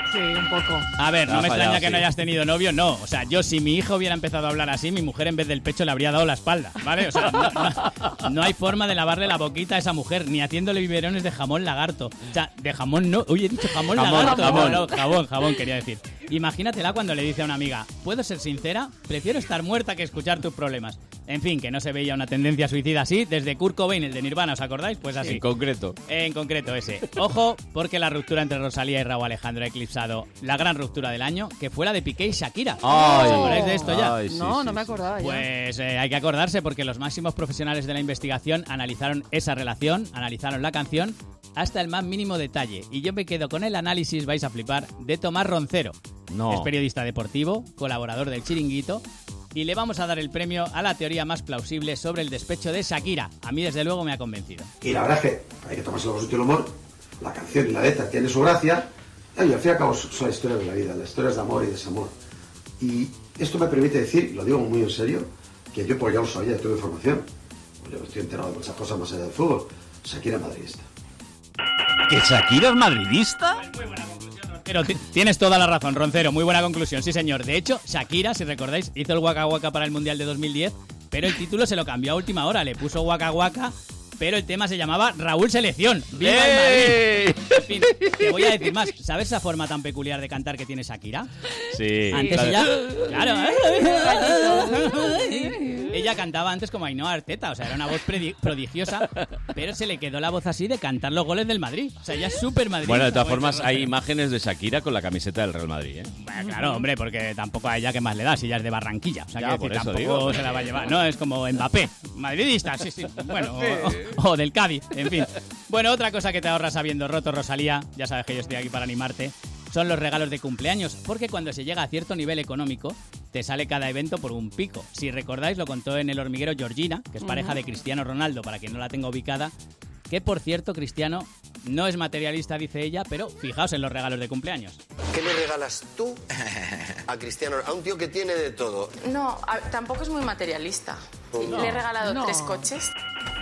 Sí, un poco. A ver, no me extraña fallado, que no hayas tenido novio, no. O sea, yo si mi hija hubiera empezado a hablar así, mi mujer en vez del pecho le habría dado la espalda, ¿vale? O sea, no hay forma de lavarle la boquita a esa mujer, ni haciéndole biberones de jamón lagarto. O sea, de jamón no. Oye, he dicho jamón lagarto. Jamón. No, jabón quería decir. Imagínatela cuando le dice a una amiga, ¿puedo ser sincera? Prefiero estar muerta que escuchar tus problemas. En fin, que no se veía una tendencia suicida así desde Kurt Cobain, el de Nirvana, ¿os acordáis? Pues así. En concreto ese. Ojo, porque la ruptura entre Rosalía y Rauw Alejandro ha eclipsado la gran ruptura del año, que fue la de Piqué y Shakira. ¿Os acordáis de esto ya? No me acordaba ya. Pues hay que acordarse porque los máximos profesionales de la investigación analizaron esa relación, analizaron la canción hasta el más mínimo detalle. Y yo me quedo con el análisis, vais a flipar, de Tomás Roncero. Es periodista deportivo, colaborador del Chiringuito, y le vamos a dar el premio a la teoría más plausible sobre el despecho de Shakira. A mí, desde luego, me ha convencido. Y la verdad es que hay que tomarse con el humor. La canción y la letra tiene su gracia. Y al fin y al cabo son las historias de la vida, las historias de amor y desamor. Y esto me permite decir, lo digo muy en serio, que yo pues ya lo sabía, tuve información. Yo estoy enterado de muchas cosas más allá del fútbol. Shakira es madridista. ¿Que Shakira es madridista? Pero tienes toda la razón, Roncero, muy buena conclusión, sí señor. De hecho, Shakira, si recordáis, hizo el Waka Waka para el Mundial de 2010, pero el título se lo cambió a última hora, le puso Waka Waka, pero el tema se llamaba Raúl Selección. ¡Viva el Madrid! En fin, te voy a decir más, ¿sabes esa forma tan peculiar de cantar que tiene Shakira? Sí. Antes ella... Claro. Ella cantaba antes como Ainhoa Arteta, o sea, era una voz prodigiosa, pero se le quedó la voz así de cantar los goles del Madrid. O sea, ella es súper madridista. Bueno, de todas formas, hay imágenes de Shakira con la camiseta del Real Madrid, ¿eh? Bueno, claro, hombre, porque tampoco a ella que más le da, si ella es de Barranquilla. O sea, Ya, que por decir, eso tampoco digo. se la va a llevar. No, es como Mbappé, madridista, sí. Bueno, o del Cádiz, en fin. Bueno, otra cosa que te ahorras habiendo roto, Rosalía, ya sabes que yo estoy aquí para animarte, son los regalos de cumpleaños, porque cuando se llega a cierto nivel económico, te sale cada evento por un pico. Si recordáis, lo contó en El Hormiguero Georgina, que es pareja de Cristiano Ronaldo, para quien no la tenga ubicada, que por cierto, Cristiano no es materialista, dice ella, pero fijaos en los regalos de cumpleaños. ¿Qué le regalas tú a Cristiano, a un tío que tiene de todo? No, tampoco es muy materialista. Le he regalado 3 coches.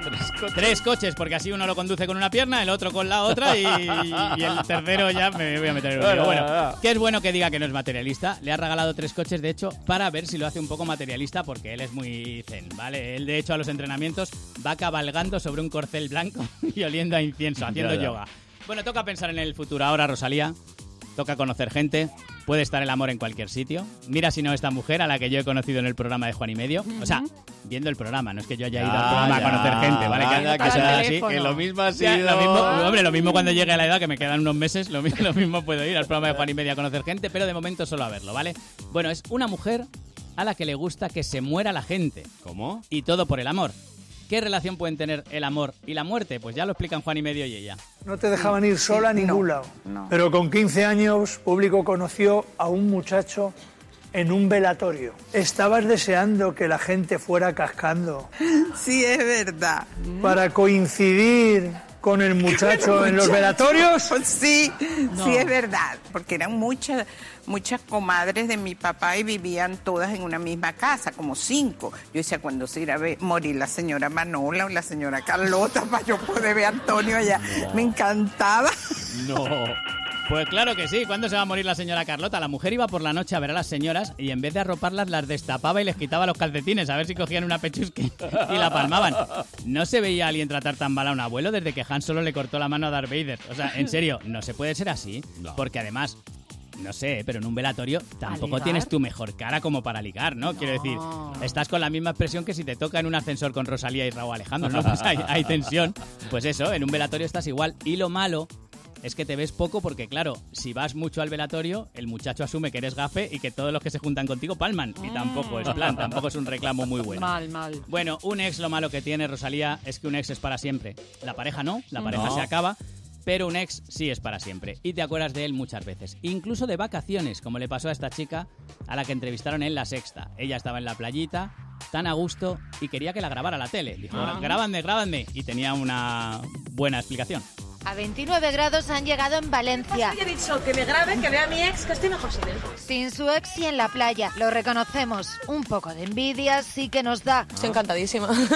3 coches, porque así uno lo conduce con una pierna, el otro con la otra y el tercero ya me voy a meter en el lío. Bueno, que es bueno que diga que no es materialista. Le ha regalado 3 coches, de hecho, para ver si lo hace un poco materialista, porque él es muy zen, ¿vale? Él, de hecho, a los entrenamientos va cabalgando sobre un corcel blanco y oliendo a incienso, haciendo yoga. Bueno, toca pensar en el futuro ahora, Rosalía. Toca conocer gente. Puede estar el amor en cualquier sitio. Mira si no esta mujer a la que yo he conocido en el programa de Juan y Medio. O sea, viendo el programa, no es que yo haya ido al programa a conocer gente, ¿vale? Que sea así. Que lo mismo ha Ya, sido... lo mismo cuando llegue a la edad, que me quedan unos meses, lo mismo puedo ir al programa de Juan y Medio a conocer gente, pero de momento solo a verlo, ¿vale? Bueno, es una mujer a la que le gusta que se muera la gente. ¿Cómo? Y todo por el amor. ¿Qué relación pueden tener el amor y la muerte? Pues ya lo explican Juan y Medio y ella. No te dejaban ir sola a ningún lado. Pero con 15 años, público conoció a un muchacho en un velatorio. Estabas deseando que la gente fuera cascando. Sí, es verdad. Para coincidir con el muchacho en los velatorios. Sí, sí es verdad, porque eran muchas comadres de mi papá y vivían todas en una misma casa, como 5. Yo decía, cuando se irá a morir la señora Manola o la señora Carlota para yo poder ver a Antonio allá. No. Me encantaba. No. Pues claro que sí. ¿Cuándo se va a morir la señora Carlota? La mujer iba por la noche a ver a las señoras y en vez de arroparlas las destapaba y les quitaba los calcetines a ver si cogían una pechusque y la palmaban. ¿No se veía a alguien tratar tan mal a un abuelo desde que Han Solo le cortó la mano a Darth Vader? O sea, en serio, no se puede ser así. No. Porque además... No sé, pero en un velatorio tampoco tienes tu mejor cara como para ligar, ¿no? Quiero decir, estás con la misma expresión que si te toca en un ascensor con Rosalía y Rauw Alejandro, ¿no? Pues hay tensión. Pues eso, en un velatorio estás igual. Y lo malo es que te ves poco porque, claro, si vas mucho al velatorio, el muchacho asume que eres gafe y que todos los que se juntan contigo palman. Y tampoco es plan, tampoco es un reclamo muy bueno. Mal. Bueno, un ex, lo malo que tiene, Rosalía, es que un ex es para siempre. La pareja no, la pareja se acaba. Pero un ex sí es para siempre y te acuerdas de él muchas veces, incluso de vacaciones, como le pasó a esta chica a la que entrevistaron en La Sexta. Ella estaba en la playita, tan a gusto, y quería que la grabara la tele. Dijo, grábame, y tenía una buena explicación. A 29 grados han llegado en Valencia. He dicho que me grabe, que vea a mi ex, que estoy mejor sin él. Sin su ex y en la playa, lo reconocemos. Un poco de envidia sí que nos da. Estoy encantadísima.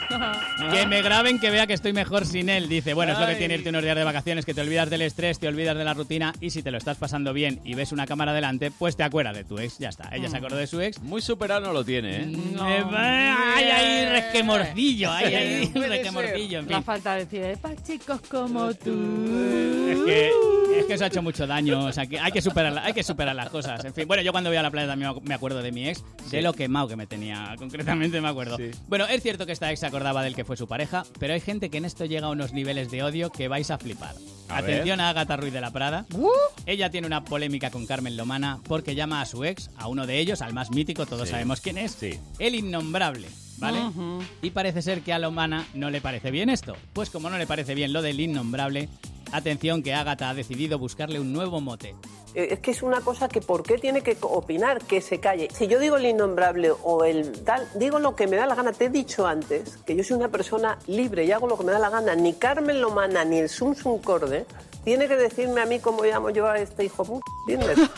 Que me graben, que vea que estoy mejor sin él. Dice, bueno, es lo que tiene irte unos días de vacaciones, que te olvidas del estrés, te olvidas de la rutina, y si te lo estás pasando bien y ves una cámara delante, pues te acuerdas de tu ex, ya está. Ella se acordó de su ex. Muy superado no lo tiene, ¿eh? Hay resquemorcillo, hay resquemorcillo, en fin. La falta de decir, para chicos como tú. Es que eso ha hecho mucho daño, o sea, que hay que superar las cosas. En fin, bueno, yo cuando voy a la playa también me acuerdo de mi ex, de lo quemado que me tenía, concretamente me acuerdo. Sí. Bueno, es cierto que esta ex se acordaba del que fue su pareja, pero hay gente que en esto llega a unos niveles de odio que vais a flipar. Atención a Ágata Ruiz de la Prada. Ella tiene una polémica con Carmen Lomana porque llama a su ex, a uno de ellos, al más mítico, todos sabemos quién es, el innombrable. ¿Vale? Y parece ser que a Lomana no le parece bien esto. Pues como no le parece bien lo del innombrable, atención que Ágata ha decidido buscarle un nuevo mote. Es que es una cosa que ¿por qué tiene que opinar? Que se calle. Si yo digo el innombrable o el tal, digo lo que me da la gana. Te he dicho antes que yo soy una persona libre y hago lo que me da la gana. Ni Carmen Lomana ni el Sum Sum Corde tiene que decirme a mí cómo llamo yo a este hijo puta, ¿entiendes?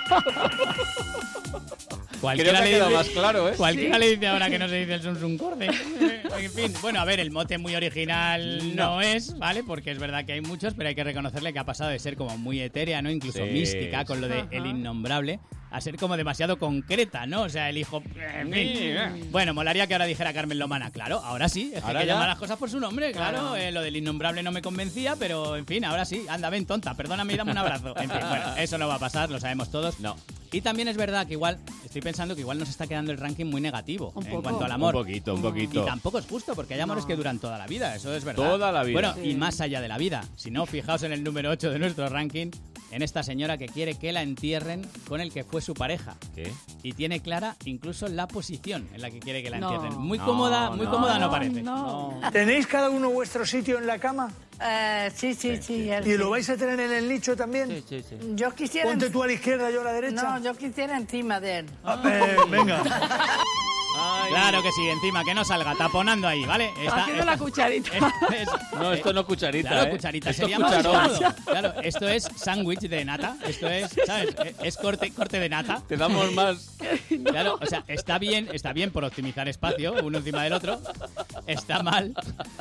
Cualquiera le dice, más claro, ¿eh? Cualquiera le dice ahora que no se dice el Sum Corde. En fin, bueno, a ver, el mote muy original no es, ¿vale? Porque es verdad que hay muchos, pero hay que reconocerle que ha pasado de ser como muy etérea, ¿no? Incluso mística, con lo de el innombrable, a ser como demasiado concreta, ¿no? O sea, el hijo... En fin. Bueno, molaría que ahora dijera Carmen Lomana. Claro, ahora sí. Es que hay que llamar las cosas por su nombre, claro. Lo del innombrable no me convencía, pero en fin, ahora sí. Anda, ven, tonta, perdóname y dame un abrazo. En fin, bueno, eso no va a pasar, lo sabemos todos. No. Y también es verdad que igual, estoy pensando que igual nos está quedando el ranking muy negativo en cuanto al amor. Un poquito. Y tampoco es justo, porque hay amores que duran toda la vida, eso es verdad. Toda la vida. Bueno, y más allá de la vida. Si no, fijaos en el número 8 de nuestro ranking, en esta señora que quiere que la entierren con el que fue su pareja. ¿Qué? Y tiene clara incluso la posición en la que quiere que la entierren. Muy cómoda no parece. ¿Tenéis cada uno vuestro sitio en la cama? Sí. ¿Y lo vais a tener en el nicho también? Sí. Yo quisiera... Ponte tú a la izquierda, yo a la derecha. No, yo quisiera encima de él. Venga. Ay. Claro que sí, encima, que no salga, taponando ahí, ¿vale? Haciendo la cucharita. No, esto no cucharita, claro, cucharita, esto sería más cómodo. Claro, esto es sándwich de nata, esto es, ¿sabes? Es corte de nata. Te damos más. Claro, o sea, está bien por optimizar espacio, uno encima del otro. Está mal.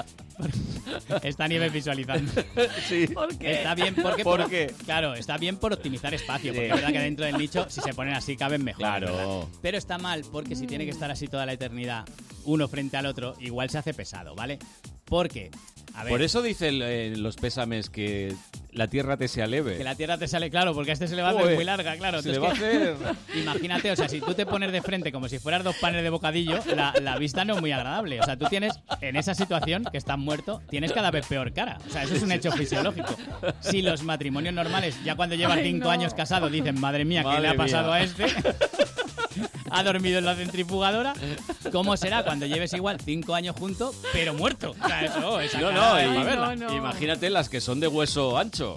Está Nieves visualizando. Sí. ¿Por qué? Está bien porque... ¿Por qué? Claro, está bien por optimizar espacio, porque es verdad que dentro del nicho, si se ponen así, caben mejor. Claro. ¿verdad? Pero está mal porque si tiene que estar así toda la eternidad, uno frente al otro, igual se hace pesado, ¿vale? Porque... A ver, por eso dicen los pésames que la tierra te sea leve. Que la tierra te sale, claro, porque a este se le va a hacer muy larga, claro. Se le va a hacer... Imagínate, o sea, si tú te pones de frente como si fueras dos panes de bocadillo, la vista no es muy agradable. O sea, tú tienes, en esa situación, que estás muerto, tienes cada vez peor cara. O sea, eso es un hecho fisiológico. Si los matrimonios normales, ya cuando llevan 5 años casados, dicen, madre mía, ¿qué le ha pasado a este? Ha dormido en la centrifugadora. ¿Cómo será cuando lleves igual 5 años juntos, pero muerto? O sea, no. Imagínate las que son de hueso ancho.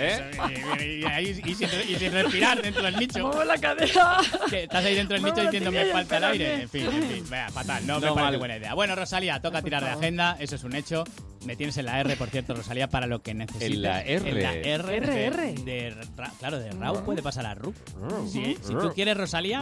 Y sin respirar dentro del nicho. Muevo la cadera. Que estás ahí dentro del nicho diciendo me falta el aire. En fin, vea, fatal, no me parece buena idea. Bueno, Rosalía, toca tirar de agenda, eso es un hecho. Me tienes en la R, por cierto, Rosalía, para lo que necesites. En la R. En la R. Claro, de Raúl puede pasar a Rub. Si tú quieres, Rosalía,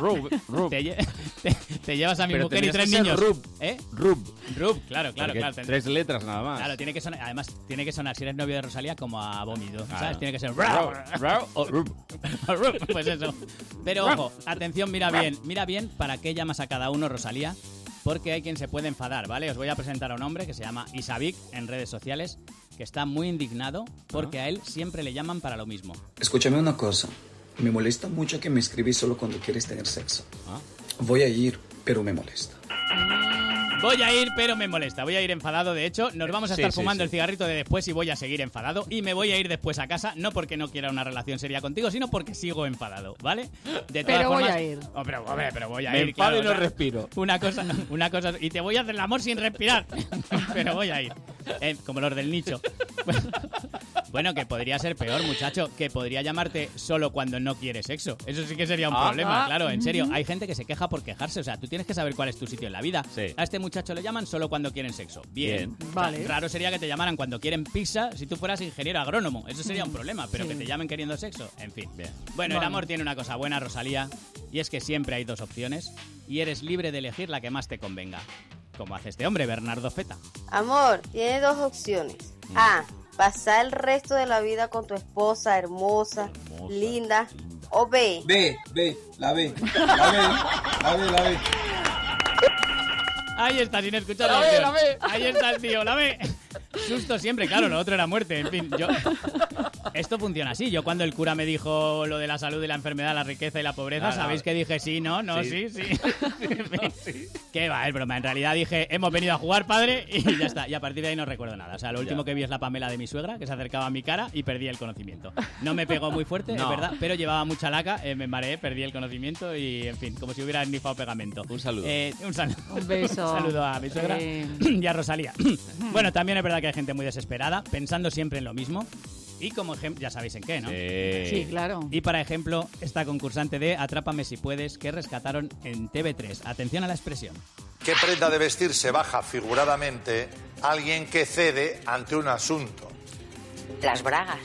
te llevas a mi mujer y 3 niños. Rub, claro. 3 letras nada más. Claro, además tiene que sonar, si eres novio de Rosalía, como a vómito, ¿sabes? Tiene que ser Raúl o Rub. Pues eso. Pero ojo, atención, mira bien para qué llamas a cada uno, Rosalía. Porque hay quien se puede enfadar, ¿vale? Os voy a presentar a un hombre que se llama Isavic en redes sociales, que está muy indignado porque a él siempre le llaman para lo mismo. Escúchame una cosa. Me molesta mucho que me escribís solo cuando quieres tener sexo. Voy a ir, pero me molesta. Voy a ir, pero me molesta. Voy a ir enfadado, de hecho. Nos vamos a estar fumando el cigarrito de después y voy a seguir enfadado. Y me voy a ir después a casa, no porque no quiera una relación seria contigo, sino porque sigo enfadado, ¿vale? De todas pero formas, voy a ir. Pero voy a me ir, enfado claro. Y no respiro. Una cosa... Y te voy a hacer el amor sin respirar. Pero voy a ir. Como los del nicho. Bueno, que podría ser peor, muchacho. Que podría llamarte solo cuando no quieres sexo. Eso sí que sería un problema, claro, en serio. Hay gente que se queja por quejarse. O sea, tú tienes que saber cuál es tu sitio en la vida. Sí. A este muchacho le llaman solo cuando quieren sexo. Bien. Vale. O sea, raro sería que te llamaran cuando quieren pizza si tú fueras ingeniero agrónomo. Eso sería un problema, pero que te llamen queriendo sexo, en fin. Bien. Bueno, el amor tiene una cosa buena, Rosalía, y es que siempre hay 2 opciones y eres libre de elegir la que más te convenga. como hace este hombre, Bernardo Feta. Amor, tiene dos opciones. A, pasar el resto de la vida con tu esposa hermosa, linda. O B. La B. Ahí está, sin escuchar la opción. Ahí está el tío, la B. Susto siempre, claro, lo otro era muerte. En fin, esto funciona así. Yo cuando el cura me dijo lo de la salud y la enfermedad, la riqueza y la pobreza, ¿sabéis que dije sí, no, sí? Qué va, es broma. En realidad dije, hemos venido a jugar, padre, y ya está. Y a partir de ahí no recuerdo nada. O sea, lo último que vi es la Pamela de mi suegra, que se acercaba a mi cara y perdí el conocimiento. No me pegó muy fuerte, es verdad, pero llevaba mucha laca, me mareé, perdí el conocimiento y, en fin, como si hubiera nifado pegamento. Un saludo. Un beso. Un saludo a mi suegra y a Rosalía. Bueno, también es verdad que hay gente muy desesperada, pensando siempre en lo mismo. Y como ejemplo, ya sabéis en qué, ¿no? Sí, claro. Y para ejemplo, esta concursante de Atrápame si puedes, que rescataron en TV3. Atención a la expresión. ¿Qué prenda de vestir se baja figuradamente alguien que cede ante un asunto? Las bragas.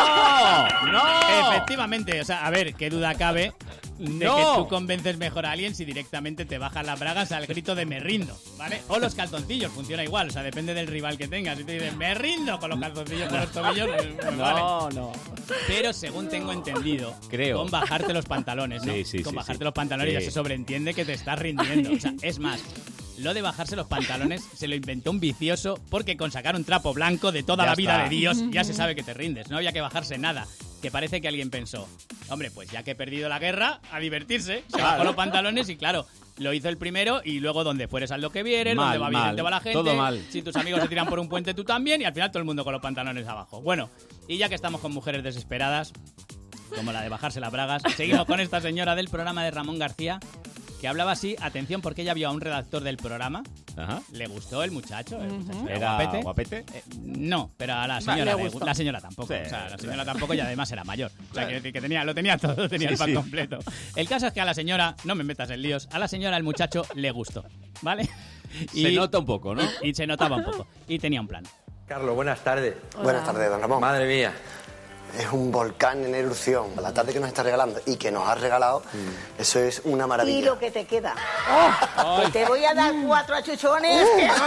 ¡No! Efectivamente, o sea, a ver, qué duda cabe de que tú convences mejor a alguien si directamente te bajas las bragas al grito de me rindo, ¿vale? O los calzoncillos, funciona igual, o sea, depende del rival que tengas. Si te dicen me rindo con los calzoncillos por los tobillos, pues vale. No. Pero según tengo entendido, con bajarte los pantalones, ¿no? Sí, con bajarte los pantalones ya se sobreentiende que te estás rindiendo. O sea, es más, lo de bajarse los pantalones se lo inventó un vicioso porque con sacar un trapo blanco de toda la vida de Dios ya se sabe que te rindes. No había que bajarse nada. Que parece que alguien pensó, hombre, pues ya que he perdido la guerra, a divertirse. Se bajó los pantalones y claro, lo hizo el primero y luego donde fueres al lo que vieres, donde va bien, te va la gente. Todo mal. Si tus amigos se tiran por un puente, tú también y al final todo el mundo con los pantalones abajo. Bueno, y ya que estamos con mujeres desesperadas, como la de bajarse las bragas, seguimos con esta señora del programa de Ramón García, que hablaba así, atención, porque ella vio a un redactor del programa. Ajá. Le gustó el muchacho. ¿Era guapete? No, pero a la señora tampoco. Sí, o sea, la señora tampoco y además era mayor. O sea, que lo tenía todo, tenía el pack completo. El caso es que a la señora, no me metas en líos, a la señora el muchacho le gustó, ¿vale? Se nota un poco, ¿no? Y se notaba un poco. Y tenía un plan. Carlos, buenas tardes. Hola. Buenas tardes, don Ramón. Madre mía. Es un volcán en erupción. La tarde que nos está regalando y que nos has regalado, eso es una maravilla. Y lo que te queda. Que te voy a dar 4 achuchones.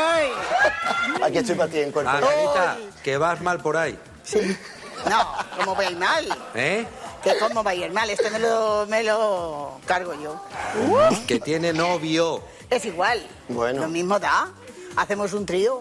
Aquí estoy para ti en cuerpo. Margarita, que vas mal por ahí. Sí. No, ¿cómo va a ir mal? ¿Eh? Que cómo va a ir mal. Este me lo cargo yo. Que tiene novio. Es igual. Bueno. Lo mismo da. Hacemos un trío.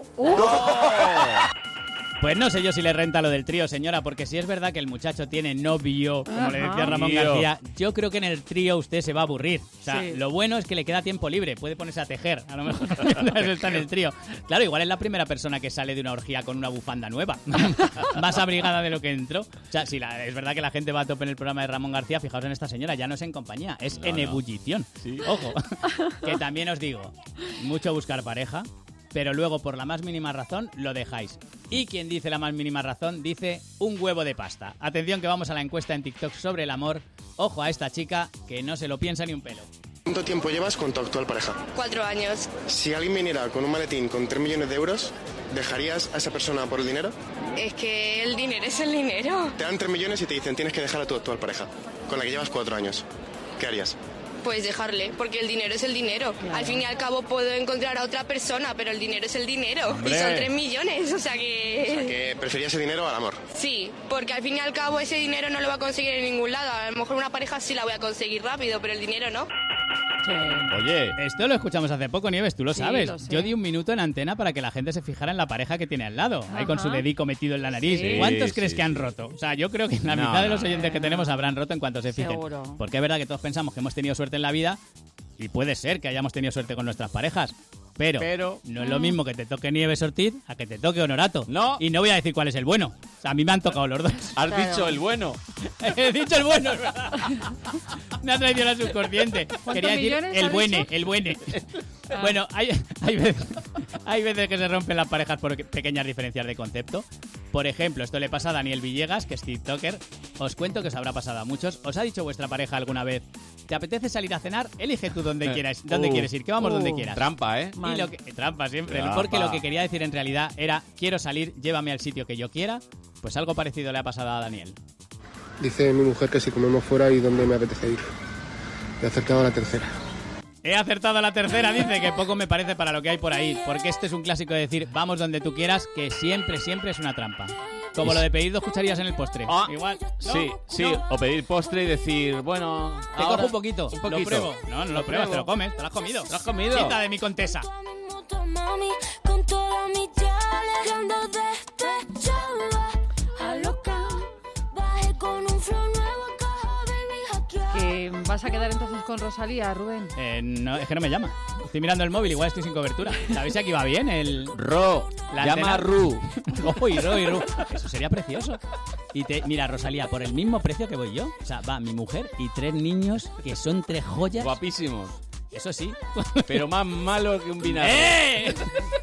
Pues no sé yo si le renta lo del trío, señora, porque si es verdad que el muchacho tiene novio, como le decía Ramón García, yo creo que en el trío usted se va a aburrir. O sea, lo bueno es que le queda tiempo libre, puede ponerse a tejer, a lo mejor está en el trío. Claro, igual es la primera persona que sale de una orgía con una bufanda nueva, más abrigada de lo que entró. O sea, si es verdad que la gente va a tope en el programa de Ramón García, fijaos en esta señora, ya no es en compañía, es en ebullición. Sí. Ojo, que también os digo, mucho buscar pareja, pero luego por la más mínima razón lo dejáis. Y quien dice la más mínima razón dice un huevo de pasta. Atención que vamos a la encuesta en TikTok sobre el amor. Ojo a esta chica que no se lo piensa ni un pelo. ¿Cuánto tiempo llevas con tu actual pareja? 4 años. Si alguien viniera con un maletín con 3 millones de euros, ¿dejarías a esa persona por el dinero? Es que el dinero es el dinero. Te dan 3 millones y te dicen tienes que dejar a tu actual pareja, con la que llevas 4 años. ¿Qué harías? Pues dejarle, porque el dinero es el dinero. Claro. Al fin y al cabo puedo encontrar a otra persona, pero el dinero es el dinero. ¡Hombre! Y son 3 millones, o sea que preferías ese dinero al amor. Sí, porque al fin y al cabo ese dinero no lo va a conseguir en ningún lado. A lo mejor una pareja sí la voy a conseguir rápido, pero el dinero no. Oye, esto lo escuchamos hace poco, Nieves, tú lo sabes. Lo Yo di un minuto en antena para que la gente se fijara en la pareja que tiene al lado, ahí con su dedico metido en la nariz. Sí, ¿cuántos crees que han roto? O sea, yo creo que la mitad de los oyentes que tenemos habrán roto en cuanto se fijen. Seguro. Porque es verdad que todos pensamos que hemos tenido suerte en la vida y puede ser que hayamos tenido suerte con nuestras parejas. Pero no es lo mismo que te toque Nieves Ortiz a que te toque Honorato. No. Y no voy a decir cuál es el bueno. O sea, a mí me han tocado los dos. Has dicho el bueno. He dicho el bueno, es verdad. Me ha traído la subconsciente. Quería decir el buene. Bueno, hay veces que se rompen las parejas por pequeñas diferencias de concepto. Por ejemplo, esto le pasa a Daniel Villegas, que es TikToker. Os cuento que os habrá pasado a muchos. ¿Os ha dicho vuestra pareja alguna vez: ¿te apetece salir a cenar? Elige tú dónde quieres ir, que vamos donde quieras. Trampa, ¿eh? Y trampa siempre. Porque lo que quería decir en realidad era: quiero salir, llévame al sitio que yo quiera. Pues algo parecido le ha pasado a Daniel. Dice mi mujer que si comemos fuera y dónde me apetece ir. He acertado a la tercera. He acertado a la tercera, dice, que poco me parece para lo que hay por ahí. Porque este es un clásico de decir, vamos donde tú quieras, que siempre, siempre es una trampa. Como lo de pedir 2 cucharillas en el postre. Igual. No, sí. No. O pedir postre y decir, bueno, te cojo un poquito. Lo pruebo. No lo pruebas, te lo comes. Te lo has comido. Quita de mi contesa. ¿Que vas a quedar entonces con Rosalía, Rubén? No, es que no me llama. Estoy mirando el móvil, igual estoy sin cobertura. ¿Sabéis si aquí va bien el... llama a Ru. Uy, Ru. Eso sería precioso. Y mira, Rosalía, por el mismo precio que voy yo, o sea, va mi mujer y 3 niños que son 3 joyas. Guapísimos. Eso sí. Pero más malo que un vinagre.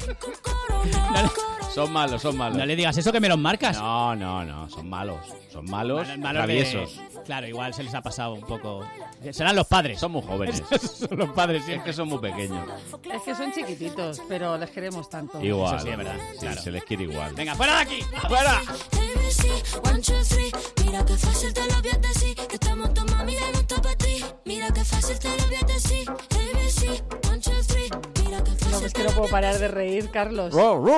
Son malos. No le digas eso, que me los marcas. No, son malos. Son malos, traviesos. Claro, igual se les ha pasado un poco. Serán los padres. Son muy jóvenes. Son los padres, sí. Es que son muy pequeños. Es que son chiquititos, pero les queremos tanto. Igual. Eso sí, es verdad. Sí, claro. Se les quiere igual. Venga, fuera de aquí. ¡Fuera! Mira qué fácil te lo voy a decir. Que estamos tu mami de nuestro para ti. Mira qué fácil te lo voy a decir. ABC, 1, 2, 3. Mira qué fácil. No, es que no puedo parar de reír, Carlos.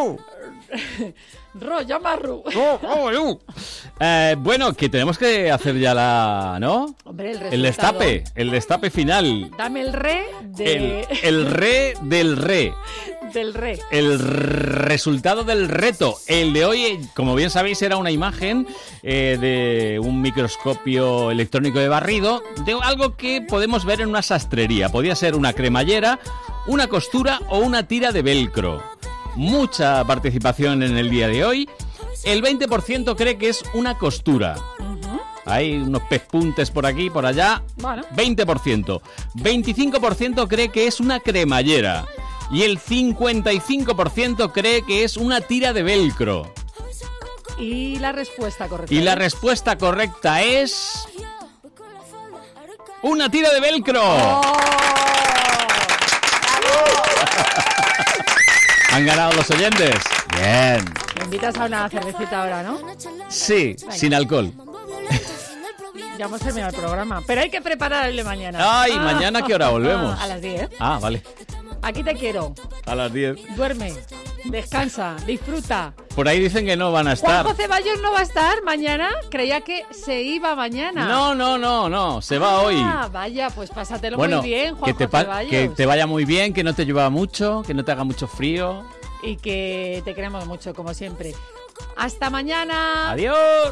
Llama a Ru. Bueno, que tenemos que hacer ya Hombre, el destape final. Dame el re de... El re del re. Del re. El resultado del reto. El de hoy, como bien sabéis, era una imagen de un microscopio electrónico de barrido, de algo que podemos ver en una sastrería. Podía ser una cremallera, una costura o una tira de velcro. Mucha participación en el día de hoy. El 20% cree que es una costura. Hay unos pespuntes por aquí, por allá. Bueno. 20%. 25% cree que es una cremallera. Y el 55% cree que es una tira de velcro. ¿Y la respuesta correcta? Y la respuesta correcta es... ¡una tira de velcro! ¡Oh! Han ganado los oyentes. Bien. Me invitas a una cervecita ahora, ¿no? Sí, venga. Sin alcohol. Ya hemos terminado el programa. Pero hay que preparar el de mañana. Ay, ¿mañana a qué hora volvemos? A las 10. Ah, vale. Aquí te quiero. A las 10. Duerme, descansa, disfruta. Por ahí dicen que no van a estar. Juanjo Ceballos no va a estar mañana. Creía que se iba mañana. No. Se va hoy. Ah, vaya, pues pásatelo muy bien, Juanjo Ceballos. Que te vaya muy bien, que no te llueva mucho, que no te haga mucho frío. Y que te queremos mucho, como siempre. ¡Hasta mañana! ¡Adiós!